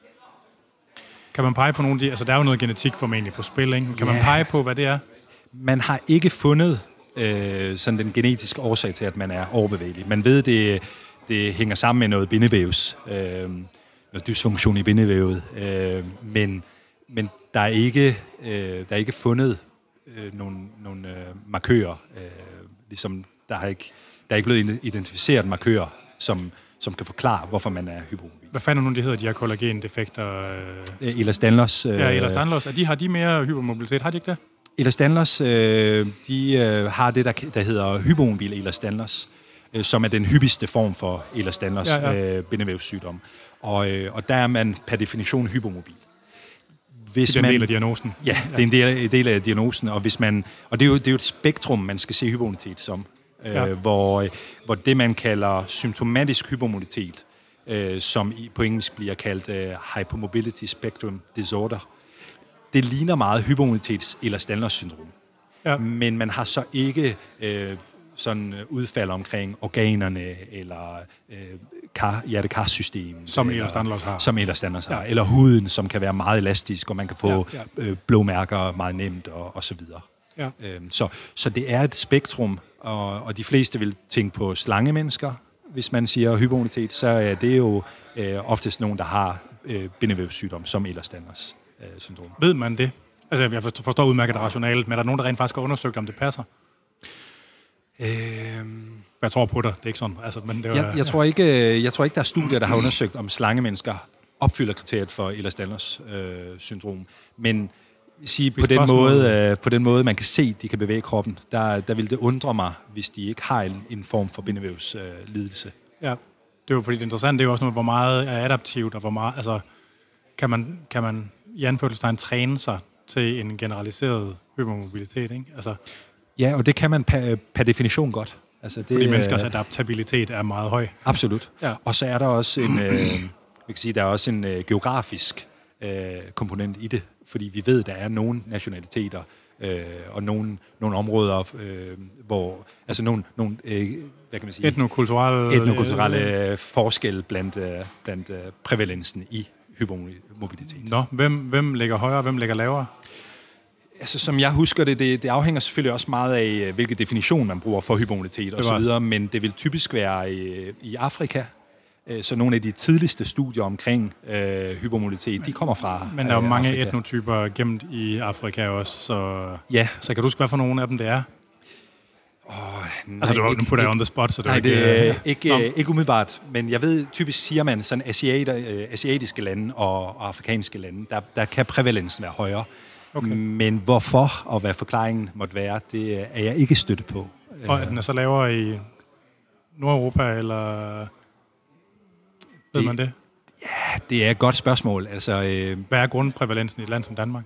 Kan man pege på nogle af de... Altså, der er jo noget genetik formentlig på spil, ikke? Kan man pege på, hvad det er? Man har ikke fundet sådan den genetiske årsag til, at man er overbevægelig. Man ved, det hænger sammen med noget bindevævs, noget dysfunktion i bindevævet, men der er ikke fundet nogle markører. Ligesom der er ikke blevet identificeret markører, som kan forklare, hvorfor man er hypomobil. Hvad fanden nogle de hedder, de her kollagendefekter? Ehlers-Danlos. Ehlers-Danlos. Har de mere hypomobilitet? Har de ikke det? Ehlers-Danlos, de har det, der hedder hypomobil Ehlers-Danlos, som er den hyppigste form for Ehlers-Danlos bindevævssygdom. Og der er man per definition hypomobil. Det er en del af diagnosen. Ja, det er en del af diagnosen, og det er jo et spektrum, man skal se hypomobilitet som. Hvor det, man kalder symptomatisk hypomobilitet, som på engelsk bliver kaldt hypermobility spectrum disorder, det ligner meget hypomobilitets- eller Ehlers-Danlos-syndrom. Ja. Men man har så ikke sådan udfald omkring organerne eller hjertekarsystem. Som Ehlers-Danlos har. Som Ehlers-Danlos har. Eller huden, som kan være meget elastisk, og man kan få blåmærker meget nemt og så videre. Ja. Så det er et spektrum, og de fleste vil tænke på slangemennesker. Hvis man siger hypomobilitet, så er det jo oftest nogen, der har bindevævssygdom, som Ehlers-Danlos syndrom. Ved man det? Altså, jeg forstår udmærket rationalet, men er der nogen, der rent faktisk har undersøgt, om det passer? Jeg tror på dig, det er ikke sådan. Altså, men det var, jeg tror ikke, der er studier, der har undersøgt, om slangemennesker opfylder kriteriet for Ehlers-Danlos syndrom. Men sige på den måde, man kan se, de kan bevæge kroppen, der vil det undre mig, hvis de ikke har en form for bindevævslidelse. Ja, det er jo fordi det interessante, det er jo også noget, hvor meget er adaptivt, og hvor meget, altså, kan man i anførselstegn træne sig til en generaliseret hypermobilitet, ikke? Altså, ja, og det kan man per definition godt. Altså, det, fordi menneskers adaptabilitet er meget høj. Absolut. Ja. Og så er der også en geografisk komponent i det, fordi vi ved, der er nogle nationaliteter og nogle områder, hvor altså nogle hvad kan man sige, etnokulturelle forskelle blandt prævalensen i hypermobilitet. Nå, hvem ligger højere, hvem ligger lavere? Altså, som jeg husker det afhænger selvfølgelig også meget af, hvilken definition man bruger for hypermobilitet og så videre, men det vil typisk være i Afrika. Så nogle af de tidligste studier omkring hypermobilitet, de kommer fra Men der er jo mange Afrika. Etnotyper gemt i Afrika også, så kan du huske, hvad for nogle af dem det er? Nej, altså, du putter jeg on the spot, så det er ikke umiddelbart, men jeg ved, typisk siger man sådan asiatiske lande og afrikanske lande, der kan prævalensen være højere. Okay. Men hvorfor og hvad forklaringen måtte være, det er jeg ikke støtte på. Og at den er så lavere i Nordeuropa, eller ved man det? Ja, det er et godt spørgsmål. Altså, hvad er grundprævalensen i et land som Danmark?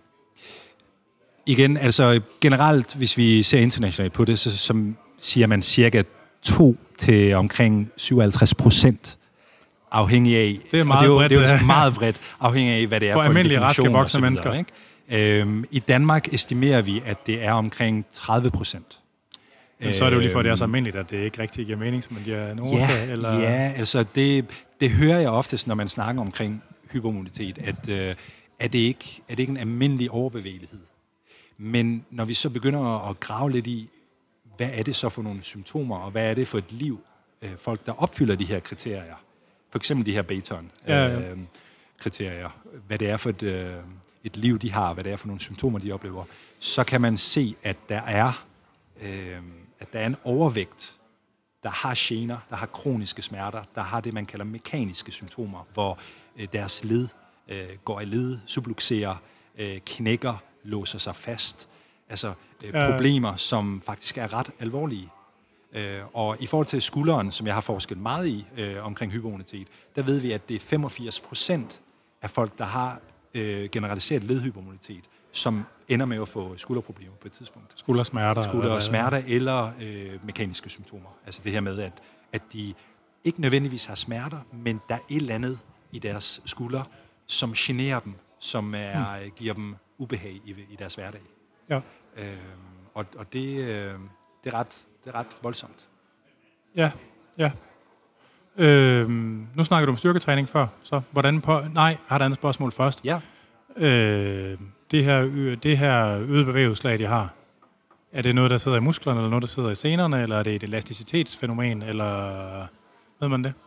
Igen, altså generelt, hvis vi ser internationalt på det, så siger man cirka 2 til omkring 57%, afhængig af... Det er meget bredt. Det er jo meget bredt, afhængig af, hvad det er for en definition. For almindelige, raske, voksne mennesker. Ikke? I Danmark estimerer vi, at det er omkring 30%. Men så er det jo lige for, at det er så almindeligt, at det ikke rigtig giver mening, som en diagnose? Eller? Ja, altså det hører jeg oftest, når man snakker omkring hypermobilitet, at er det ikke en almindelig overbevægelighed. Men når vi så begynder at grave lidt i, hvad er det så for nogle symptomer, og hvad er det for et liv, folk, der opfylder de her kriterier, for eksempel de her Beighton-kriterier, hvad det er for et liv, de har, hvad det er for nogle symptomer, de oplever, så kan man se, at der er en overvægt, der har gener, der har kroniske smerter, der har det, man kalder mekaniske symptomer, hvor deres led går i led, subluxerer, knækker, låser sig fast. Altså problemer, som faktisk er ret alvorlige. Og i forhold til skulderen, som jeg har forsket meget i omkring hypomobilitet, der ved vi, at det er 85% af folk, der har generaliseret ledhypomobilitet, som ender med at få skulderproblemer på et tidspunkt. Skuldersmerter eller mekaniske symptomer. Altså det her med, at de ikke nødvendigvis har smerter, men der er et eller andet i deres skulder, som generer dem, som giver dem ubehag i deres hverdag. Ja. Og det er ret voldsomt. Ja. Nu snakker du om styrketræning før, så hvordan jeg har et andet spørgsmål først. Ja. Det her øget bevægelseslag, de har, er det noget, der sidder i musklerne, eller noget, der sidder i senerne, eller er det et elasticitetsfænomen, eller ved man det?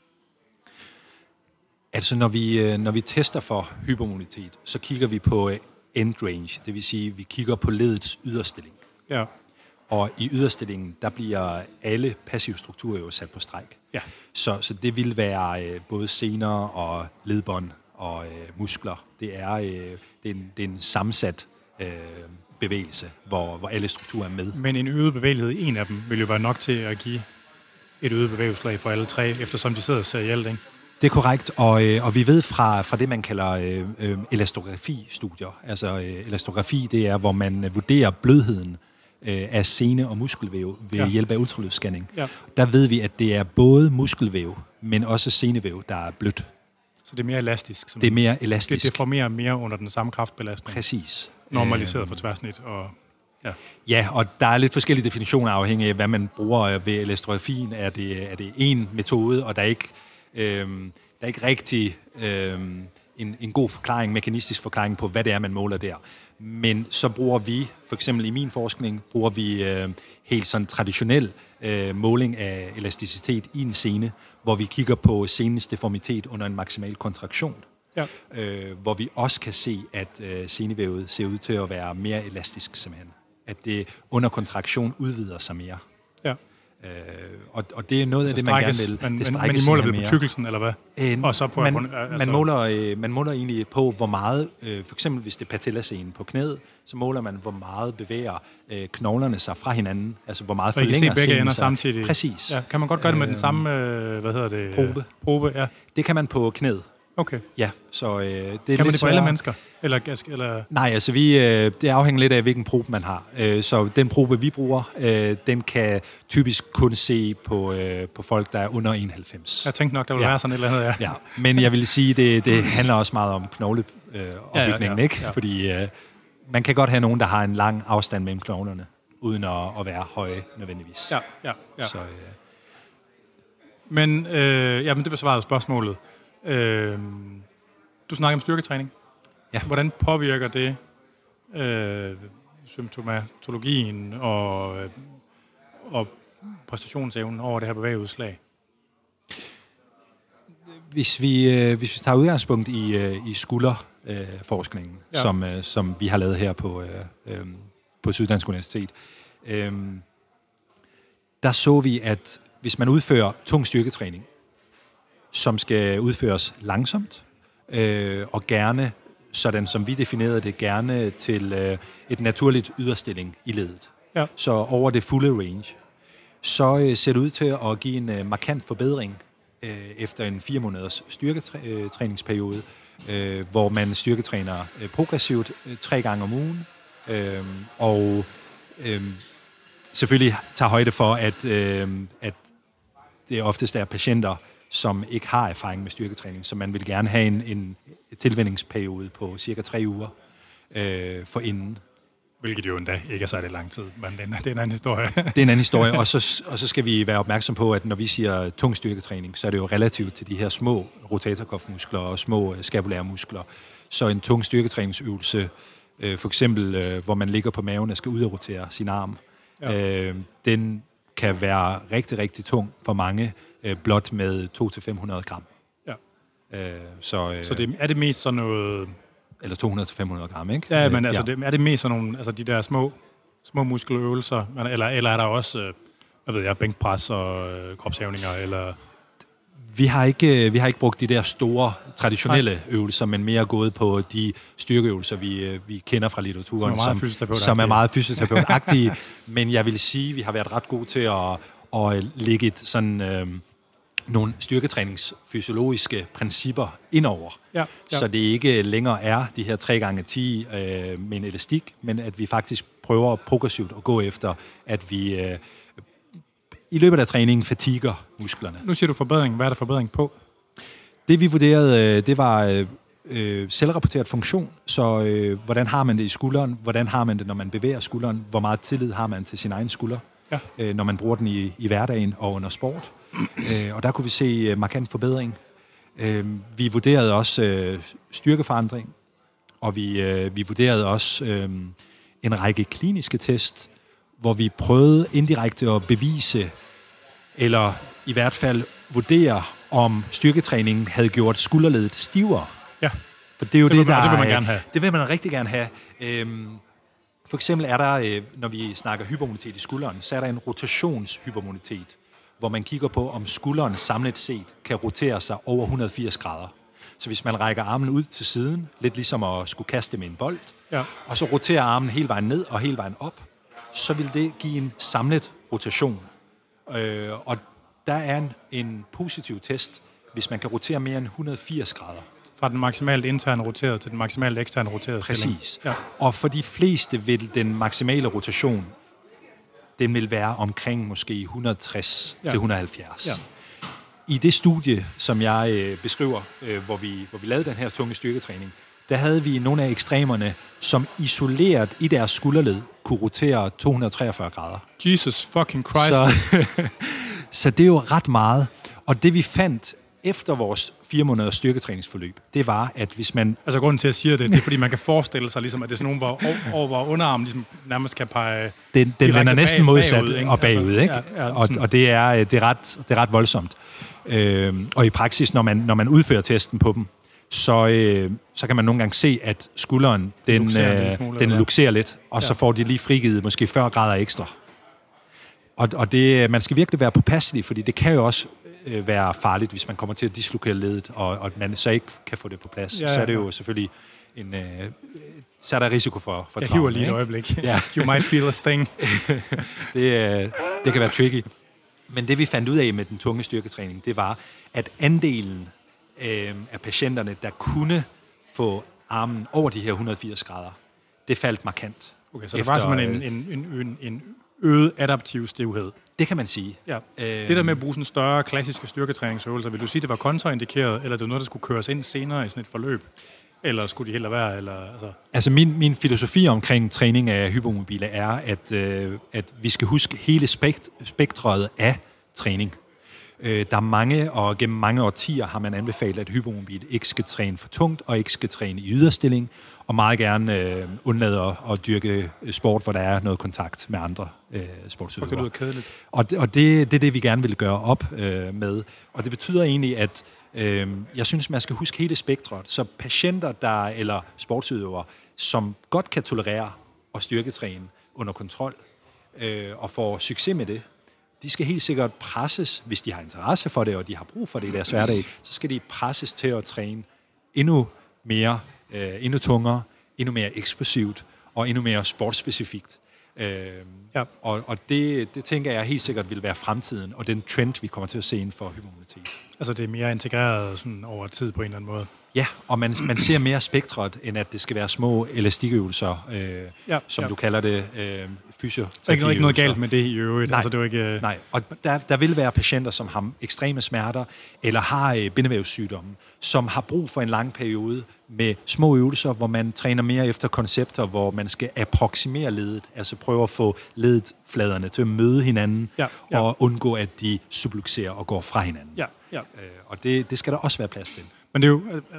Altså, når vi tester for hypomobilitet, så kigger vi på end range, det vil sige, vi kigger på ledets yderstilling. Ja. Og i yderstillingen, der bliver alle passive strukturer jo sat på stræk. Ja. Så det vil være både sener og ledbånd og muskler. Det er en sammensat bevægelse, hvor alle strukturer er med. Men en øget bevægelighed i en af dem vil jo være nok til at give et øget bevægelseslag for alle tre, eftersom de sidder serielt, ikke? Det er korrekt, og vi ved fra det, man kalder elastografi-studier. Altså elastografi, det er, hvor man vurderer blødheden af sene- og muskelvæv ved hjælp af ultralydsscanning. Ja. Der ved vi, at det er både muskelvæv, men også senevæv, der er blødt. Så det er mere elastisk? Det er mere elastisk. Det deformerer mere under den samme kraftbelastning? Præcis. Normaliseret for tværsnit og... Ja, og der er lidt forskellige definitioner afhængig af, hvad man bruger ved elastografien. Er det en metode, og der er ikke rigtig en god forklaring, mekanistisk forklaring på, hvad det er, man måler der. Men så bruger vi, for eksempel i min forskning, helt sådan traditionel måling af elasticitet i en sene, hvor vi kigger på senens deformitet under en maksimal kontraktion. Ja. Hvor vi også kan se, at senevævet ser ud til at være mere elastisk simpelthen. At det under kontraktion udvider sig mere. Ja. Og det er noget af det, man gerne vil. Men I måler vel på tykkelsen, eller hvad? Og så på, man måler egentlig på, hvor meget, for eksempel hvis det er patellasenen på knæet, så måler man, hvor meget bevæger knoglerne sig fra hinanden. Altså, hvor meget forlænger senen sig. Og I kan se begge ender samtidig. Præcis. Ja, kan man godt gøre det med den samme, probe, ja. Det kan man på knæet. Okay. Ja, så det er kan man det på alle mennesker? Eller? Nej, altså det afhænger lidt af, hvilken probe man har. Så den probe, vi bruger, den kan typisk kun se på folk, der er under 91. Jeg tænkte nok, der ville være sådan et eller andet, ja. Men jeg vil sige, det handler også meget om knogleopbygningen, ikke? Ja. Fordi man kan godt have nogen, der har en lang afstand mellem knoglerne, uden at være høje nødvendigvis. Ja. Så, Men det besvarede spørgsmålet. Du snakker om styrketræning. Ja. Hvordan påvirker det symptomatologien og præstationsevnen over det her bevægeudslag? Hvis vi tager udgangspunkt i skulderforskningen, som vi har lavet her på Syddansk Universitet, der så vi, at hvis man udfører tung styrketræning, som skal udføres langsomt, og gerne, sådan som vi definerede det, gerne til et naturligt yderstilling i ledet. Ja. Så over det fulde range. Så ser det ud til at give en markant forbedring efter en 4 måneders styrketræningsperiode, hvor man styrketræner progressivt 3 gange om ugen, og selvfølgelig tager højde for, at det oftest er patienter, som ikke har erfaring med styrketræning, så man vil gerne have en tilvændingsperiode på cirka 3 uger forinden. Hvilket jo endda ikke er særlig lang tid, men det er en anden historie. Det er en anden historie, og så skal vi være opmærksom på, at når vi siger tung styrketræning, så er det jo relativt til de her små rotatorkofmuskler og små skapulære muskler. Så en tung styrketræningsøvelse, for eksempel hvor man ligger på maven og skal ud og rotere sin arm, den kan være rigtig, rigtig tung for mange, blot med 200-500 gram. Ja. Så det, er det mest sådan noget... Eller 200-500 gram, ikke? Ja, men altså, er det mest sådan nogle, altså de der små muskeløvelser, eller er der også, bænkpres og kropshævninger, eller... Vi har ikke brugt de der store, traditionelle øvelser, men mere gået på de styrkeøvelser, vi kender fra litteraturen, som er meget fysioterapeutagtige. Men jeg vil sige, at vi har været ret gode til at lægge nogle styrketræningsfysiologiske principper indover. Ja. Så det ikke længere er de her 3x10 med en elastik, men at vi faktisk prøver progressivt at gå efter, at vi i løbet af træningen fatiger musklerne. Nu siger du forbedring. Hvad er der forbedring på? Det vi vurderede, det var selvrapporteret funktion. Så hvordan har man det i skulderen? Hvordan har man det, når man bevæger skulderen? Hvor meget tillid har man til sin egen skulder? Ja. Når man bruger den i hverdagen og under sport. Og der kunne vi se markant forbedring. Vi vurderede også styrkeforandring, og vi vurderede også en række kliniske test, hvor vi prøvede indirekte at bevise, eller i hvert fald vurdere, om styrketræningen havde gjort skulderledet stivere. Ja. For det er jo det vil man gerne have. Det vil man rigtig gerne have. For eksempel er der, når vi snakker hypermobilitet i skulderen, så er der en rotationshypermobilitet, hvor man kigger på, om skulderen samlet set kan rotere sig over 180 grader. Så hvis man rækker armen ud til siden, lidt ligesom at skulle kaste med en bold, og så roterer armen hele vejen ned og hele vejen op, så vil det give en samlet rotation. Og der er en positiv test, hvis man kan rotere mere end 180 grader. Fra den maksimalt interne roteret til den maksimalt eksterne roteret. Præcis. Ja. Og for de fleste vil den maksimale rotation, den vil være omkring måske 160 til 170. Ja. I det studie, som jeg beskriver, hvor vi lavede den her tunge styrketræning, der havde vi nogle af ekstremerne, som isoleret i deres skulderled kunne rotere 243 grader. Jesus fucking Christ. Så det er jo ret meget. Og det vi fandt efter vores 4 måneders styrketræningsforløb, det var, at hvis man... Altså grunden til, at jeg siger det er fordi man kan forestille sig, ligesom, at det er sådan nogen, hvor underarmen ligesom nærmest kan pege... Den vender næsten modsat og bagud, ikke? Ja, og det er ret voldsomt. Og i praksis, når man udfører testen på dem, så kan man nogle gange se, at skulderen, den luxerer lidt, og så får de lige frigivet måske 40 grader ekstra. Og det, man skal virkelig være påpasselig, fordi det kan jo også være farligt, hvis man kommer til at dislokere ledet, og man så ikke kan få det på plads. Ja. Så er det jo selvfølgelig så er der risiko for traume. Jeg hiver lige et øjeblik. Ja. You might feel a sting. det kan være tricky. Men det vi fandt ud af med den tunge styrketræning, det var, at andelen af patienterne, der kunne få armen over de her 180 grader, det faldt markant. Okay, så det var simpelthen en øget adaptiv stivhed. Det kan man sige. Ja. Det der med at bruge sådan større klassiske styrketræningsøvelser, vil du sige, det var kontraindikeret, eller det var noget, der skulle køres ind senere i sådan et forløb? Eller skulle de heller være? Altså min filosofi omkring træning af hypermobile er, at vi skal huske hele spektret af træning. Der er mange, og gennem mange årtier har man anbefalet, at hypermobile ikke skal træne for tungt, og ikke skal træne i yderstilling, og meget gerne undlade at dyrke sport, hvor der er noget kontakt med andre sportsudøvere. Det lyder kedeligt. Og det er det, vi gerne vil gøre op med. Og det betyder egentlig, at jeg synes, man skal huske hele spektret. Så patienter, eller sportsudøvere, som godt kan tolerere at styrketræne under kontrol, og får succes med det, de skal helt sikkert presses, hvis de har interesse for det, og de har brug for det i deres hverdag, så skal de presses til at træne endnu mere, endnu tungere, endnu mere eksplosivt og endnu mere sportsspecifikt. Og det tænker jeg helt sikkert vil være fremtiden, og den trend, vi kommer til at se inden for hypermobilitet. Altså det er mere integreret sådan over tid på en eller anden måde? Ja, og man ser mere spektret, end at det skal være små elastikøvelser, som du kalder det, fysioterapi. Der er ikke noget galt med det i øvrigt. Nej, altså, det er ikke... nej. Og der vil være patienter, som har ekstreme smerter, eller har bindevævssygdomme, som har brug for en lang periode med små øvelser, hvor man træner mere efter koncepter, hvor man skal approximere ledet, altså prøve at få ledfladerne til at møde hinanden, og undgå, at de subluxerer og går fra hinanden. Og det skal der også være plads til. Men det er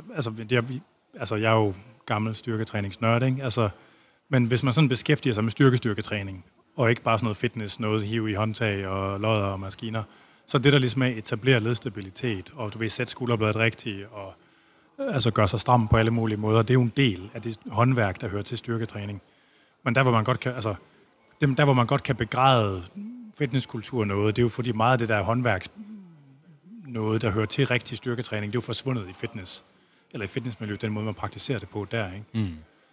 jo, jeg er jo gammel styrketræningsnørd, ikke? Altså, men hvis man sådan beskæftiger sig med styrketræning, og ikke bare sådan noget fitness, noget hive i håndtag og lodder og maskiner. Så det der ligesom er at etablere ledstabilitet, og du vil sætte skulderbladet rigtigt, og altså gøre sig stram på alle mulige måder, det er jo en del af det håndværk, der hører til styrketræning. Men der, hvor man godt kan, hvor man godt kan begræde fitnesskultur noget, det er jo fordi meget af det der håndværks noget, der hører til rigtig styrketræning, det er jo forsvundet i fitness, eller i fitnessmiljøet, den måde, man praktiserer det på der, ikke?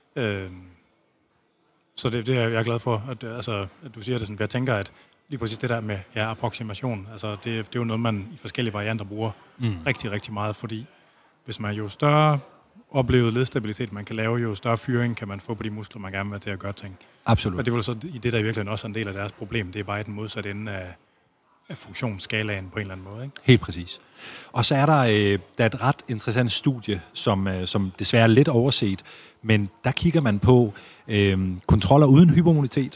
Så det er jeg glad for, at du siger det sådan, for jeg tænker, at lige præcis det der med approximation, altså det er jo noget, man i forskellige varianter bruger rigtig, rigtig meget, fordi hvis man jo større oplevet ledstabilitet, man kan lave, jo større fyring kan man få på de muskler, man gerne vil til at gøre ting. Absolut. Og det er vel så i det, der i virkeligheden også er en del af deres problem, det er bare i den modsatte ende af funktionsskalaen på en eller anden måde, ikke? Helt præcis. Og så er der et ret interessant studie, som desværre er lidt overset, men der kigger man på kontroller uden hypomobilitet,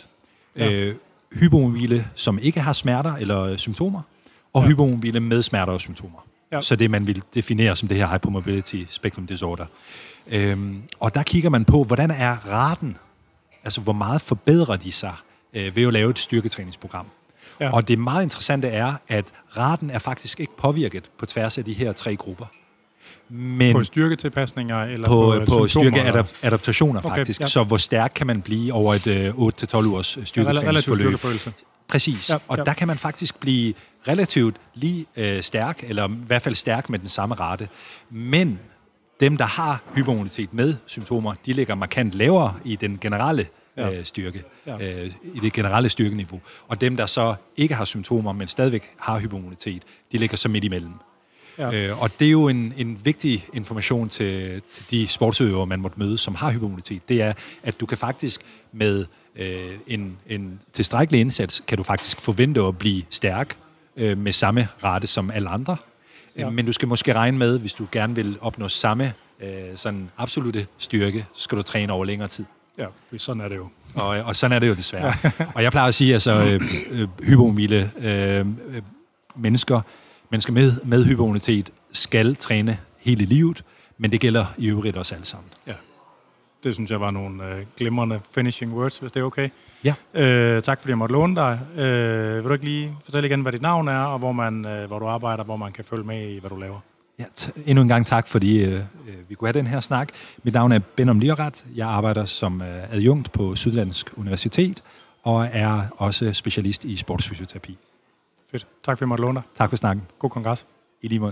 hypomobile, som ikke har smerter eller symptomer, og hypomobile med smerter og symptomer. Ja. Så det, man vil definere som det her hypermobility spectrum disorder. Og der kigger man på, hvordan er raten, altså hvor meget forbedrer de sig ved at lave et styrketræningsprogram. Ja. Og det meget interessante er, at raten er faktisk ikke påvirket på tværs af de her 3 grupper. Men på styrketilpasninger eller på styrkeadaptationer faktisk. Okay, så hvor stærk kan man blive over et 8-12 ugers styrketræningsforløb? Præcis. Ja. Og der kan man faktisk blive relativt lige stærk, eller i hvert fald stærk med den samme rate. Men dem, der har hypomobilitet med symptomer, de ligger markant lavere i den generelle styrke, i det generelle styrkeniveau. Og dem, der så ikke har symptomer, men stadigvæk har hypomobilitet, de ligger så midt imellem. Ja. Og det er jo en vigtig information til de sportsudøvere, man måtte møde, som har hypomobilitet. Det er, at du kan faktisk med en tilstrækkelig indsats, kan du faktisk forvente at blive stærk med samme rate som alle andre. Ja. Men du skal måske regne med, hvis du gerne vil opnå samme sådan absolute styrke, så skal du træne over længere tid. Ja, sådan er det jo. Og sådan er det jo desværre. Og jeg plejer at sige, altså hypomobile mennesker med hypomobilitet skal træne hele livet, men det gælder i øvrigt også alle sammen. Ja. Det synes jeg var nogle glimrende finishing words, hvis det er okay. Ja. Tak fordi jeg måtte låne dig. Vil du ikke lige fortælle igen, hvad dit navn er, og hvor du arbejder, hvor man kan følge med i, hvad du laver? Ja, endnu en gang tak, fordi vi kunne have den her snak. Mit navn er Benom Lirath. Jeg arbejder som adjunkt på Syddansk Universitet, og er også specialist i sportsfysioterapi. Fedt. Tak for at jeg måtte låne dig. Tak for snakken. God kongres. I lige måde.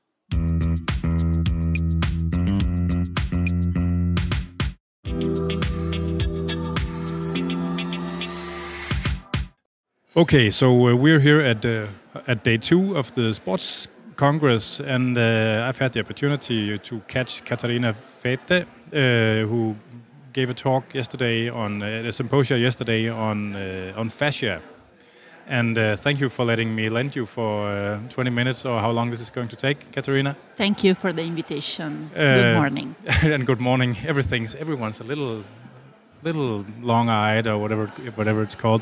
Okay, so we're here at day 2 of the Sports Congress, and I've had the opportunity to catch Katarina Fete, who gave a talk yesterday on a symposium yesterday on fascia. And thank you for letting me lend you for 20 minutes, or how long this is going to take, Katarina. Thank you for the invitation. Good morning. And good morning. Everyone's a little long-eyed, or whatever it's called.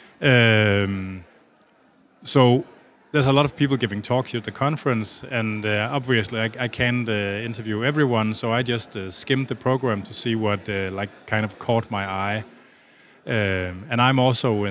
So there's a lot of people giving talks here at the conference, and obviously I can't interview everyone, so I just skimmed the program to see what kind of caught my eye. And I'm also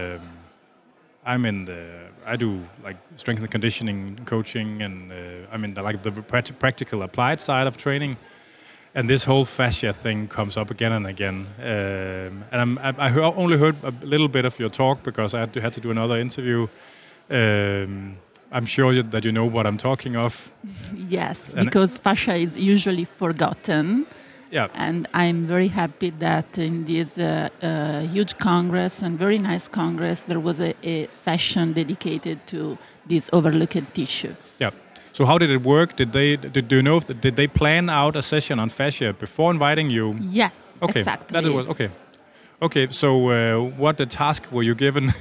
I do like strength and conditioning coaching, and I'm in the practical applied side of training. And this whole fascia thing comes up again and again. And I only heard a little bit of your talk because I had to do another interview. I'm sure that you know what I'm talking of. Yes, because fascia is usually forgotten. Yeah. And I'm very happy that in this huge congress and very nice congress, there was a session dedicated to this overlooked tissue. Yeah. So how did it work? Did you know? Did they plan out a session on fascia before inviting you? Yes, okay. Exactly. That was okay. Okay. So what the task were you given?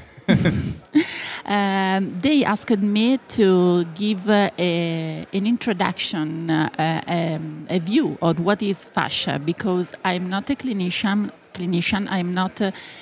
They asked me to give an introduction, a view of what is fascia, because I'm not a clinician. I'm not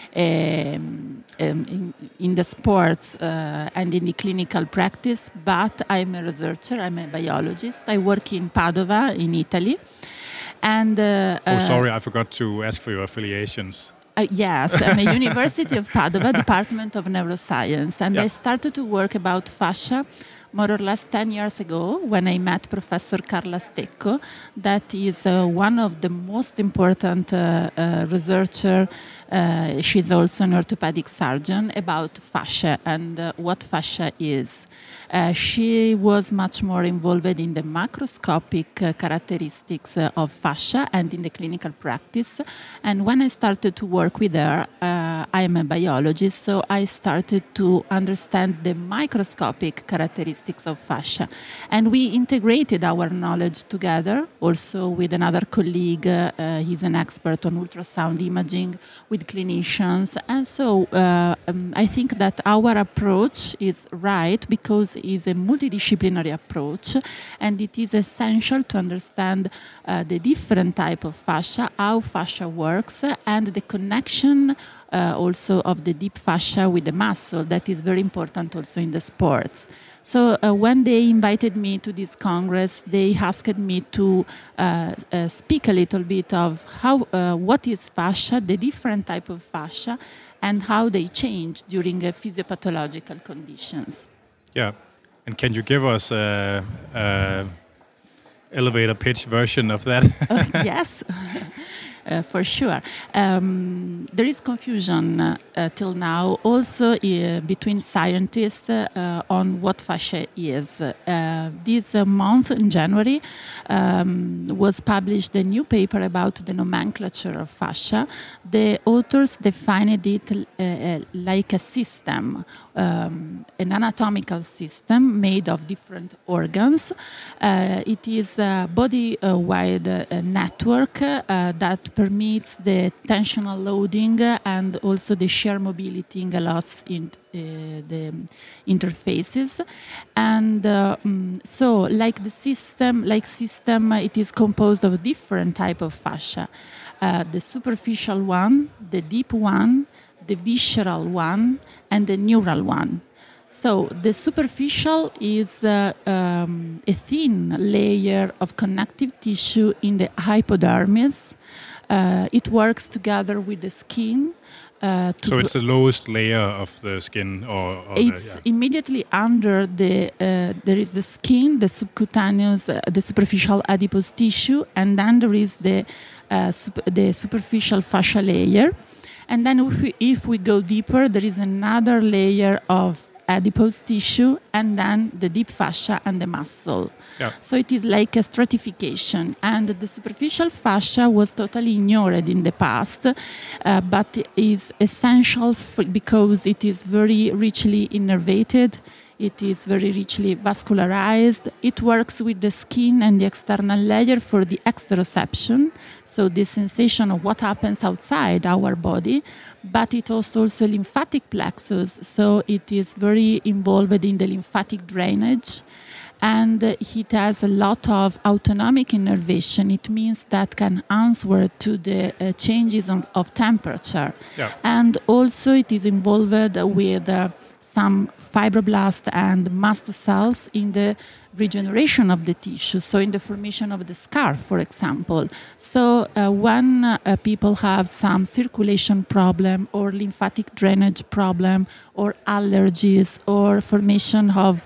in the sports and in the clinical practice, but I'm a researcher. I'm a biologist. I work in Padova, in Italy. And sorry, I forgot to ask for your affiliations. Yes, I'm a University of Padua, Department of Neuroscience, and I started to work about fascia more or less 10 years ago when I met Professor Carla Stecco, that is one of the most important researcher. She's also an orthopedic surgeon about fascia and what fascia is. She was much more involved in the macroscopic characteristics of fascia and in the clinical practice. And when I started to work with her, I am a biologist, so I started to understand the microscopic characteristics of fascia. And we integrated our knowledge together, also with another colleague. He's an expert on ultrasound imaging, with clinicians. And so I think that our approach is right because it's a multidisciplinary approach, and it is essential to understand the different type of fascia, how fascia works, and the connection also of the deep fascia with the muscle. That is very important also in the sports. So when they invited me to this congress, they asked me to speak a little bit of how, what is fascia, the different type of fascia, and how they change during physiopathological conditions. Yeah, and can you give us a elevator pitch version of that? Yes. For sure. There is confusion till now also between scientists on what fascia is. This month in January was published a new paper about the nomenclature of fascia. The authors defined it like a system, an anatomical system made of different organs. It is a body-wide network that permits the tensional loading and also the shear mobility in a lot in the interfaces. And so like system, it is composed of different type of fascia. The superficial one, the deep one, the visceral one, and the neural one. So the superficial is a thin layer of connective tissue in the hypodermis. It works together with the skin. So it's the lowest layer of the skin, or it's immediately under the. There is the skin, the subcutaneous, the superficial adipose tissue, and then there is the superficial fascia layer. And then if we go deeper, there is another layer of adipose tissue, and then the deep fascia and the muscle. Yeah. So it is like a stratification, and the superficial fascia was totally ignored in the past, but is essential because it is very richly innervated. It is very richly vascularized. It works with the skin and the external layer for the exteroception, so the sensation of what happens outside our body, but it also lymphatic plexus, so it is very involved in the lymphatic drainage, and it has a lot of autonomic innervation. It means that can answer to the changes of temperature. Yeah. And also it is involved with some fibroblasts and mast cells in the regeneration of the tissue, so in the formation of the scar, for example. So when people have some circulation problem or lymphatic drainage problem or allergies or formation of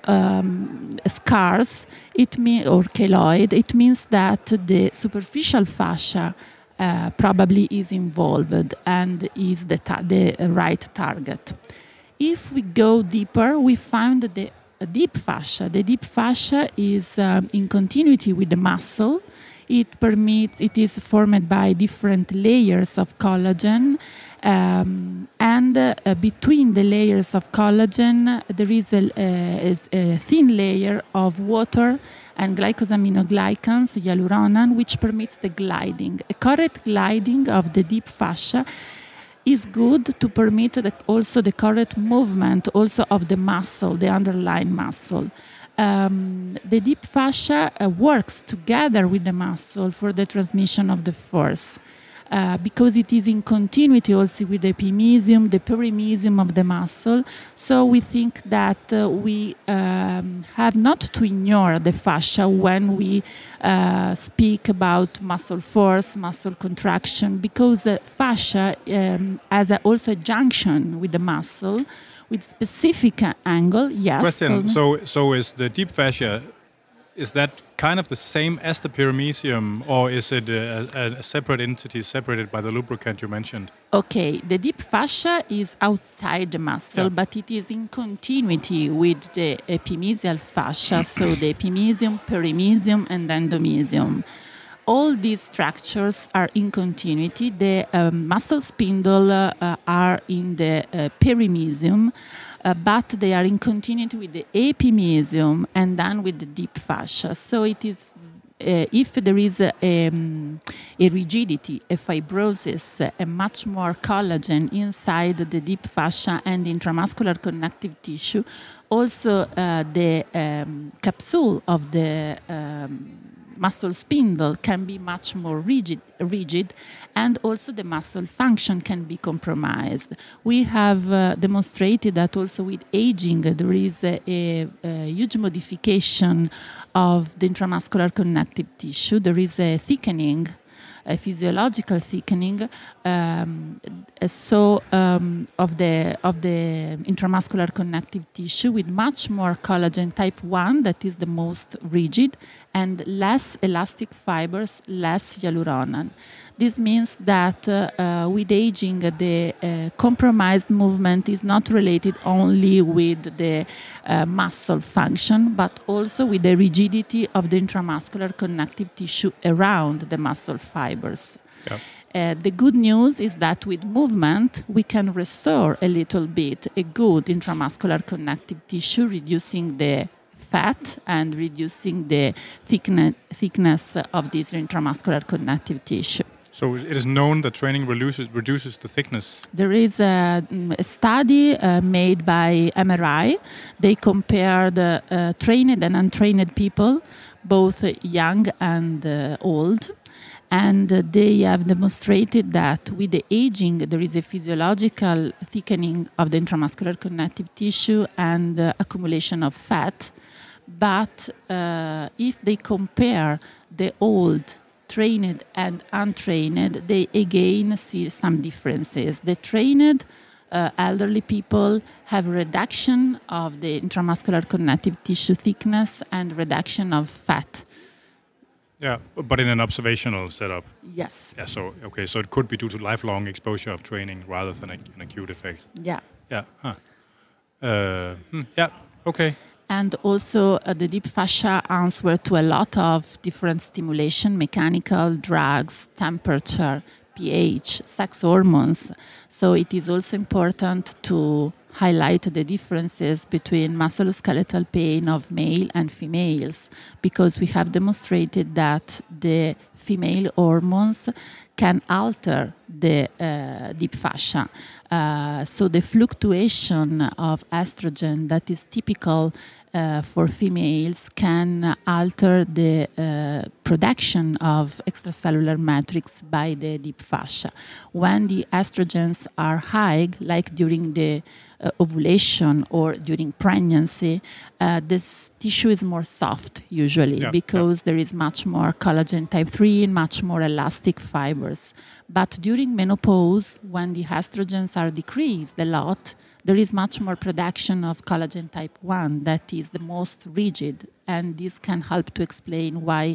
scars, or keloid, it means that the superficial fascia probably is involved and is the right target. If we go deeper, we find the deep fascia. The deep fascia is in continuity with the muscle. It is formed by different layers of collagen, and between the layers of collagen, there is a thin layer of water and glycosaminoglycans, hyaluronan, which permits the gliding. A correct gliding of the deep fascia is good to permit also the correct movement also of the muscle, the underlying muscle. The deep fascia works together with the muscle for the transmission of the force. because it is in continuity also with the epimysium, the perimysium of the muscle. So we think that we have not to ignore the fascia when we speak about muscle force, muscle contraction, because fascia has also a junction with the muscle with specific angle. Yes. Question. So is the deep fascia, is that kind of the same as the perimysium, or is it a separate entity separated by the lubricant you mentioned? Okay, the deep fascia is outside the muscle, but it is in continuity with the epimysial fascia, so the epimysium, perimysium, and endomysium. All these structures are in continuity. The muscle spindle are in the perimysium, but they are in continuity with the epimysium and then with the deep fascia. So it is, if there is a rigidity, a fibrosis, a much more collagen inside the deep fascia and intramuscular connective tissue, also the capsule of the muscle spindle can be much more rigid, and also the muscle function can be compromised. We have demonstrated that also with aging there is a huge modification of the intramuscular connective tissue. There is a thickening, a physiological thickening, of the intramuscular connective tissue with much more collagen type 1, that is the most rigid, and less elastic fibers, less hyaluronan. This means that with aging, the compromised movement is not related only with the muscle function, but also with the rigidity of the intramuscular connective tissue around the muscle fibers. Yeah. The good news is that with movement, we can restore a little bit a good intramuscular connective tissue, reducing the fat and reducing the thickness of this intramuscular connective tissue. So it is known that training reduces the thickness? There is a study made by MRI. They compared trained and untrained people, both young and old. And they have demonstrated that with the aging, there is a physiological thickening of the intramuscular connective tissue and accumulation of fat. But if they compare the old, trained and untrained, they again see some differences. The trained elderly people have reduction of the intramuscular connective tissue thickness and reduction of fat. Yeah, but in an observational setup. Yes. Yeah. So it could be due to lifelong exposure of training rather than an acute effect. Yeah. Yeah. Huh. Yeah. Okay. And also the deep fascia answer to a lot of different stimulation, mechanical, drugs, temperature, pH, sex hormones. So it is also important to highlight the differences between musculoskeletal pain of male and females, because we have demonstrated that the female hormones can alter the deep fascia. So the fluctuation of estrogen that is typical for females can alter the production of extracellular matrix by the deep fascia. When the estrogens are high, like during the ovulation or during pregnancy, this tissue is more soft usually, because there is much more collagen type 3 and much more elastic fibers. But during menopause, when the estrogens are decreased a lot, there is much more production of collagen type 1 that is the most rigid, and this can help to explain why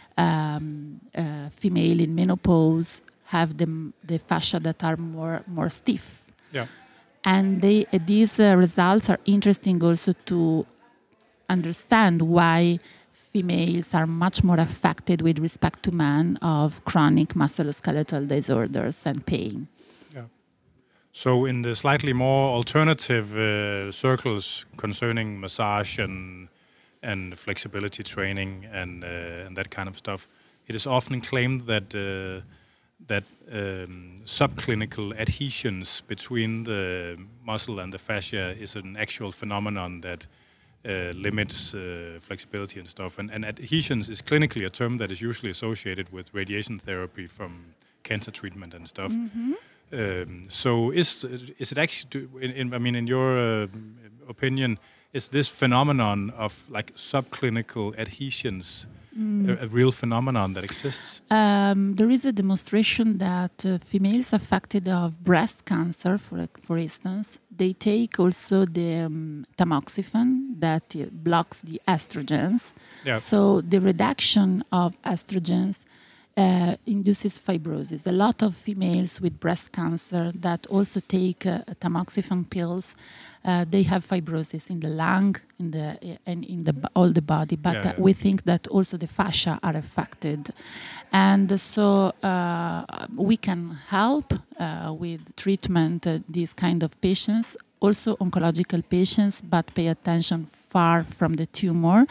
female in menopause have the fascia that are more stiff. Yeah. And these results are interesting also to understand why females are much more affected with respect to men of chronic musculoskeletal disorders and pain. Yeah. So in the slightly more alternative circles concerning massage and flexibility training and that kind of stuff, it is often claimed that subclinical adhesions between the muscle and the fascia is an actual phenomenon that limits flexibility and stuff. And adhesions is clinically a term that is usually associated with radiation therapy from cancer treatment and stuff. So is it actually, in your opinion, is this phenomenon of like subclinical adhesions a real phenomenon that exists? There is a demonstration that females affected of breast cancer, for instance, they take also the tamoxifen that blocks the estrogens. Yep. So the reduction of estrogens induces fibrosis. A lot of females with breast cancer that also take tamoxifen pills, they have fibrosis in the lung, in all the body. But we think that also the fascia are affected, and so we can help with treatment these kind of patients, also oncological patients, but pay attention far from the tumor.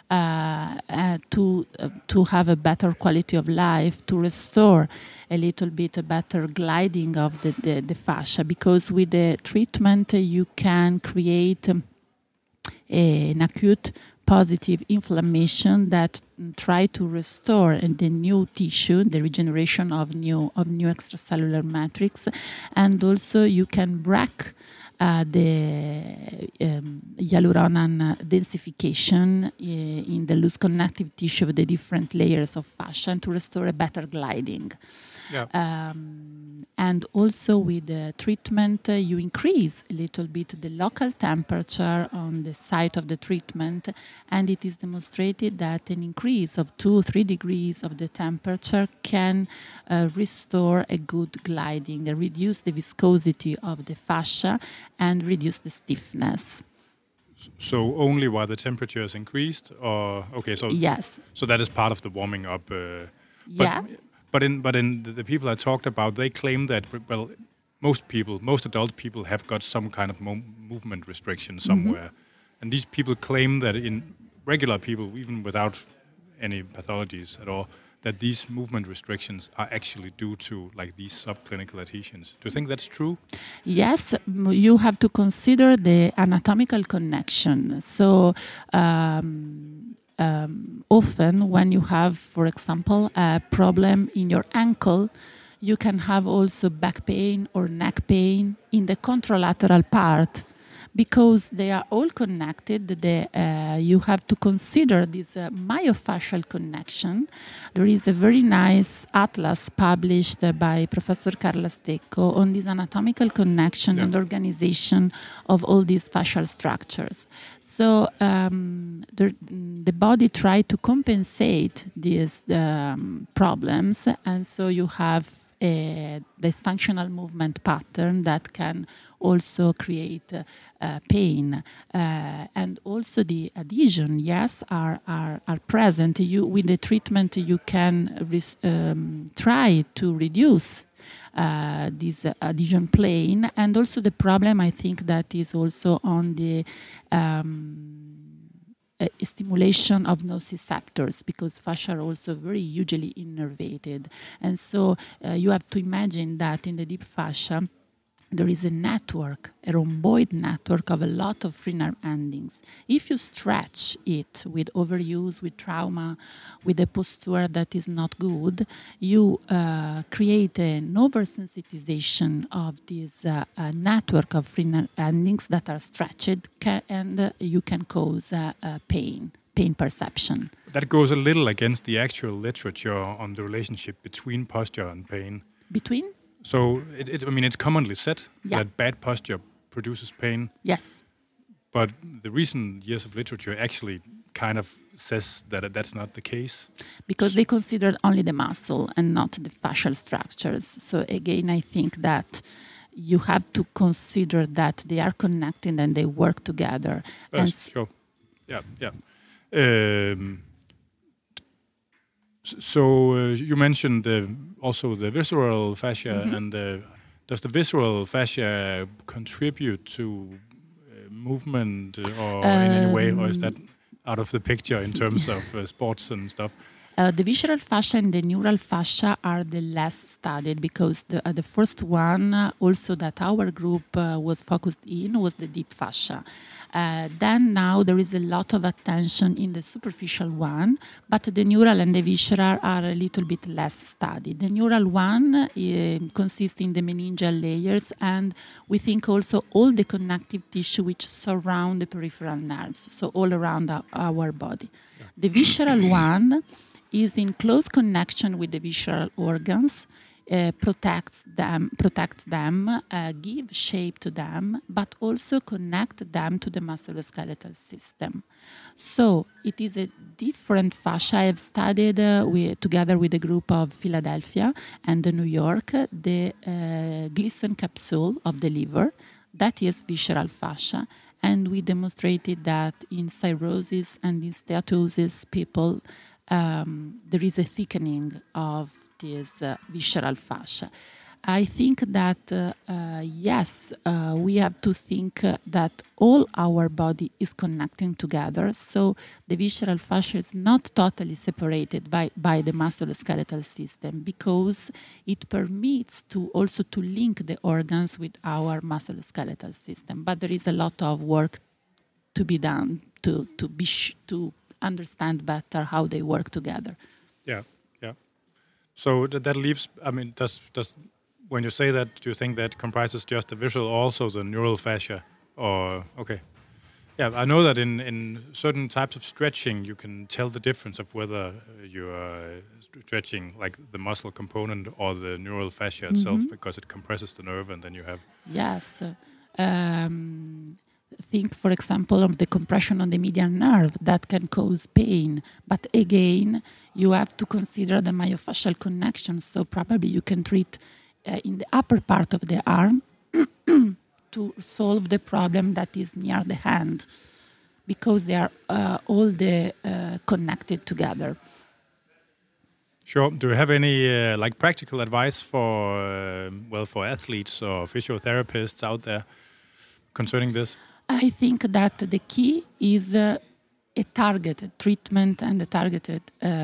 To have a better quality of life, to restore a little bit a better gliding of the fascia, because with the treatment you can create an acute positive inflammation that try to restore the new tissue, the regeneration of new extracellular matrix, and also you can break the hyaluronan densification in the loose connective tissue of the different layers of fascia, and to restore a better gliding. Yeah. And also with the treatment, you increase a little bit the local temperature on the site of the treatment, and it is demonstrated that an increase of 2-3 degrees of the temperature can restore a good gliding, reduce the viscosity of the fascia, and reduce the stiffness. So only while the temperature is increased, or okay? So yes. So that is part of the warming up. Yeah. But in the people I talked about, they claim that most adult people have got some kind of movement restriction somewhere, and these people claim that in regular people, even without any pathologies at all, that these movement restrictions are actually due to like these subclinical adhesions. Do you think that's true? Yes, you have to consider the anatomical connection. So often when you have, for example, a problem in your ankle, you can have also back pain or neck pain in the contralateral part, because they are all connected. You have to consider this myofascial connection. There is a very nice atlas published by Professor Carla Stecco on this anatomical connection and organization of all these fascial structures. So the body tries to compensate these problems, and so you have a dysfunctional movement pattern that can also create pain, and also the adhesion, are present. With the treatment, you can try to reduce this adhesion plane, and also the problem, I think, that is also on the stimulation of nociceptors, because fascia are also very hugely innervated, and so you have to imagine that in the deep fascia there is a network, a rhomboid network of a lot of free nerve endings. If you stretch it with overuse, with trauma, with a posture that is not good, you create an oversensitization of this network of free nerve endings that are stretched, and you can cause pain perception. That goes a little against the actual literature on the relationship between posture and pain. Between? So, it's commonly said that bad posture produces pain. Yes. But the recent years of literature actually kind of says that that's not the case. Because they considered only the muscle and not the fascial structures. So again, I think that you have to consider that they are connected and they work together. Sure. Yeah. So you mentioned also the visceral fascia, and does the visceral fascia contribute to movement or in any way, or is that out of the picture in terms of sports and stuff? The visceral fascia and the neural fascia are the less studied because the first one also that our group was focused in was the deep fascia. Then now there is a lot of attention in the superficial one, but the neural and the visceral are a little bit less studied. The neural one consists in the meningeal layers, and we think also all the connective tissue which surround the peripheral nerves, so all around our body. Yeah. The visceral one is in close connection with the visceral organs, protects them, give shape to them, but also connect them to the musculoskeletal system. So it is a different fascia. I have studied together with a group of Philadelphia and New York, the Gleason capsule of the liver, that is visceral fascia. And we demonstrated that in cirrhosis and in steatosis people, there is a thickening of this visceral fascia. I think that, yes, we have to think that all our body is connecting together. So the visceral fascia is not totally separated by the musculoskeletal system because it permits to also to link the organs with our musculoskeletal system. But there is a lot of work to be done to understand better how they work together. Yeah. So that leaves, I mean, does when you say that, do you think that comprises just the visual, also the neural fascia? Or, okay. Yeah, I know that in certain types of stretching, you can tell the difference of whether you are stretching like the muscle component or the neural fascia itself, because it compresses the nerve and then you have... Yes. Think, for example, of the compression on the median nerve that can cause pain. But again, you have to consider the myofascial connection. So probably you can treat in the upper part of the arm to solve the problem that is near the hand, because they are all connected together. Sure. Do you have any like practical advice for athletes or physiotherapists out there concerning this? I think that the key is a targeted treatment and a targeted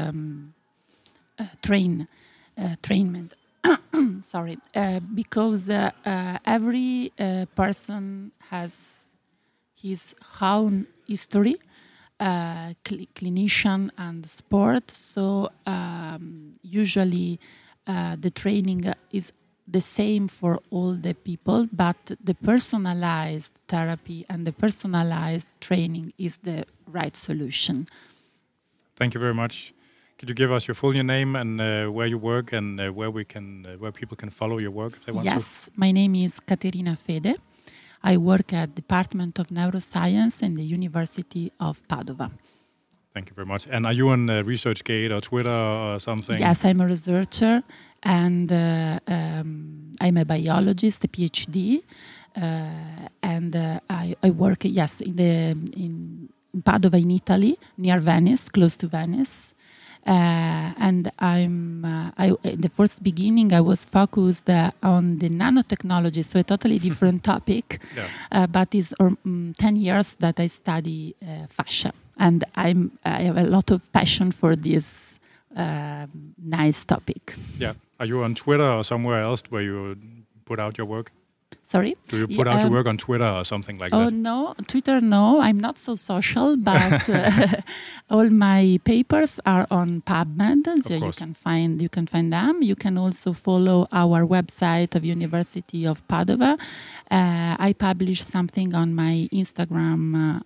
trainment. Sorry, because every person has his own history, clinician and sport. So usually the training is the same for all the people, but the personalized therapy and the personalized training is the right solution. Thank you very much. Could you give us your full name and where you work and where people can follow your work if they want to? Yes, my name is Caterina Fede. I work at Department of Neuroscience in the University of Padova. Thank you very much. And are you on ResearchGate or Twitter or something? Yes, I'm a researcher and I'm a biologist, a PhD, and I work in Padova in Italy, near Venice, close to Venice. And in the first beginning, I was focused on the nanotechnology, so a totally different topic. Yeah. But it's 10 years that I study fascia, and I have a lot of passion for this nice topic. Yeah. Are you on Twitter or somewhere else where you put out your work? Sorry? Do you put out your work on Twitter or something like that? Oh, no. Twitter, no. I'm not so social, but all my papers are on PubMed, so you can find them. You can also follow our website of University of Padova. I publish something on my Instagram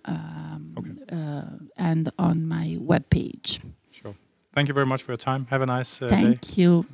and on my webpage. Sure. Thank you very much for your time. Have a nice day. Thank you.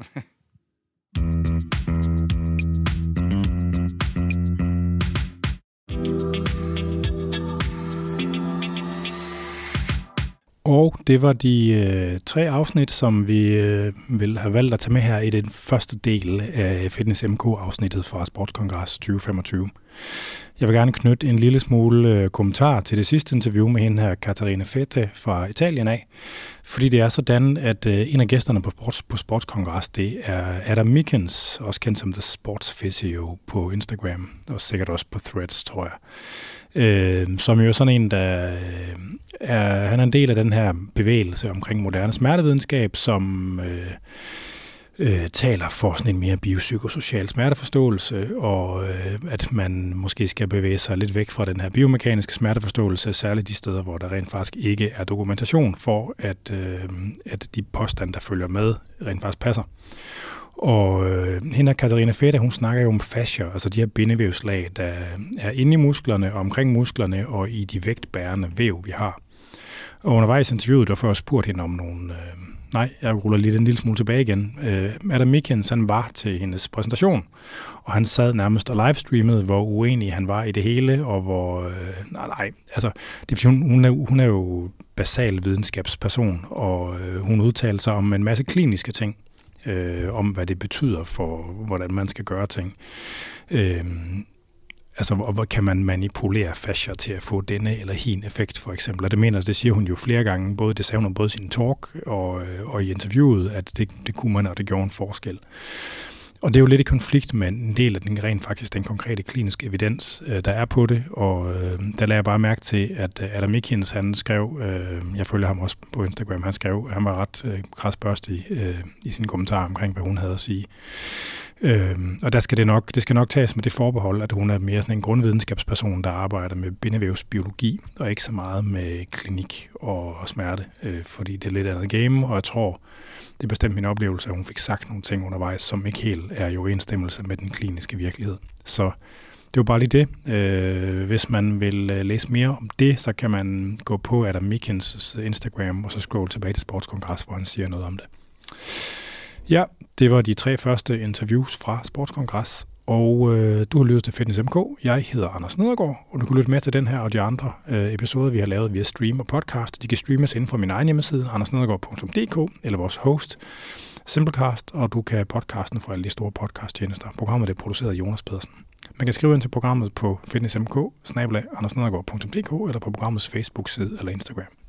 Og det var de 3 afsnit, som vi vil have valgt at tage med her i den første del af Fitness MK-afsnittet fra Sportskongres 2025. Jeg vil gerne knytte en lille smule kommentar til det sidste interview med hende her, Caterina Fede fra Italien af, fordi det er sådan, at en af gæsterne på Sportskongres, det er Adam Meakins, også kendt som The Sports Physio på Instagram, og sikkert også på Threads, tror jeg. Som jo er sådan en, der han er en del af den her bevægelse omkring moderne smertevidenskab, som taler for sådan en mere biopsykosocial smerteforståelse, og at man måske skal bevæge sig lidt væk fra den her biomekaniske smerteforståelse, særligt de steder, hvor der rent faktisk ikke er dokumentation for, at de påstande, der følger med, rent faktisk passer. Og hende og Katarina Feta, hun snakker jo om fascia, altså de her bindevævslag, der er inde i musklerne, og omkring musklerne, og i de vægtbærende væv, vi har. Og undervejs i interviewet, der får jeg spurgt hende om nogle... jeg ruller lige en lille smule tilbage igen. Adam Mickens, han var til hendes præsentation, og han sad nærmest og livestreamede, hvor uenig han var i det hele, og hvor... det er fordi hun er jo basal videnskabsperson, og hun udtaler sig om en masse kliniske ting, om hvad det betyder for, hvordan man skal gøre ting. Og hvor kan man manipulere fascia til at få denne eller hin effekt, for eksempel. Og det siger hun jo flere gange, det sagde hun både i sin talk og i interviewet, at det kunne man, og det gjorde en forskel. Og det er jo lidt i konflikt med en del af den konkrete kliniske evidens, der er på det, og der lagde jeg bare mærke til, at Adam Mickens, han skrev, jeg følger ham også på Instagram, han var ret kradsbørstig i sine kommentarer omkring, hvad hun havde at sige. Og det skal nok tages med det forbehold, at hun er mere sådan en grundvidenskabsperson, der arbejder med bindevævsbiologi, og ikke så meget med klinik og smerte, fordi det er lidt andet game, og jeg tror, det er bestemt min oplevelse, at hun fik sagt nogle ting undervejs, som ikke helt er i overensstemmelse med den kliniske virkelighed. Så det var bare lige det. Hvis man vil læse mere om det, så kan man gå på Adam Mickens Instagram, og så scrolle tilbage til Sportskongres, hvor han siger noget om det. Ja, det var de 3 første interviews fra Sportskongres, og du har lyttet til Fitness MK. Jeg hedder Anders Nedergaard, og du kan lytte med til den her og de andre episoder, vi har lavet via stream og podcast. De kan streames inden for min egen hjemmeside, andersnedergaard.dk, eller vores host, Simplecast, og du kan podcasten fra alle de store podcasttjenester. Programmet er produceret af Jonas Pedersen. Man kan skrive ind til programmet på fitnessmk@andersnedergaard.dk eller på programmets Facebook-side eller Instagram.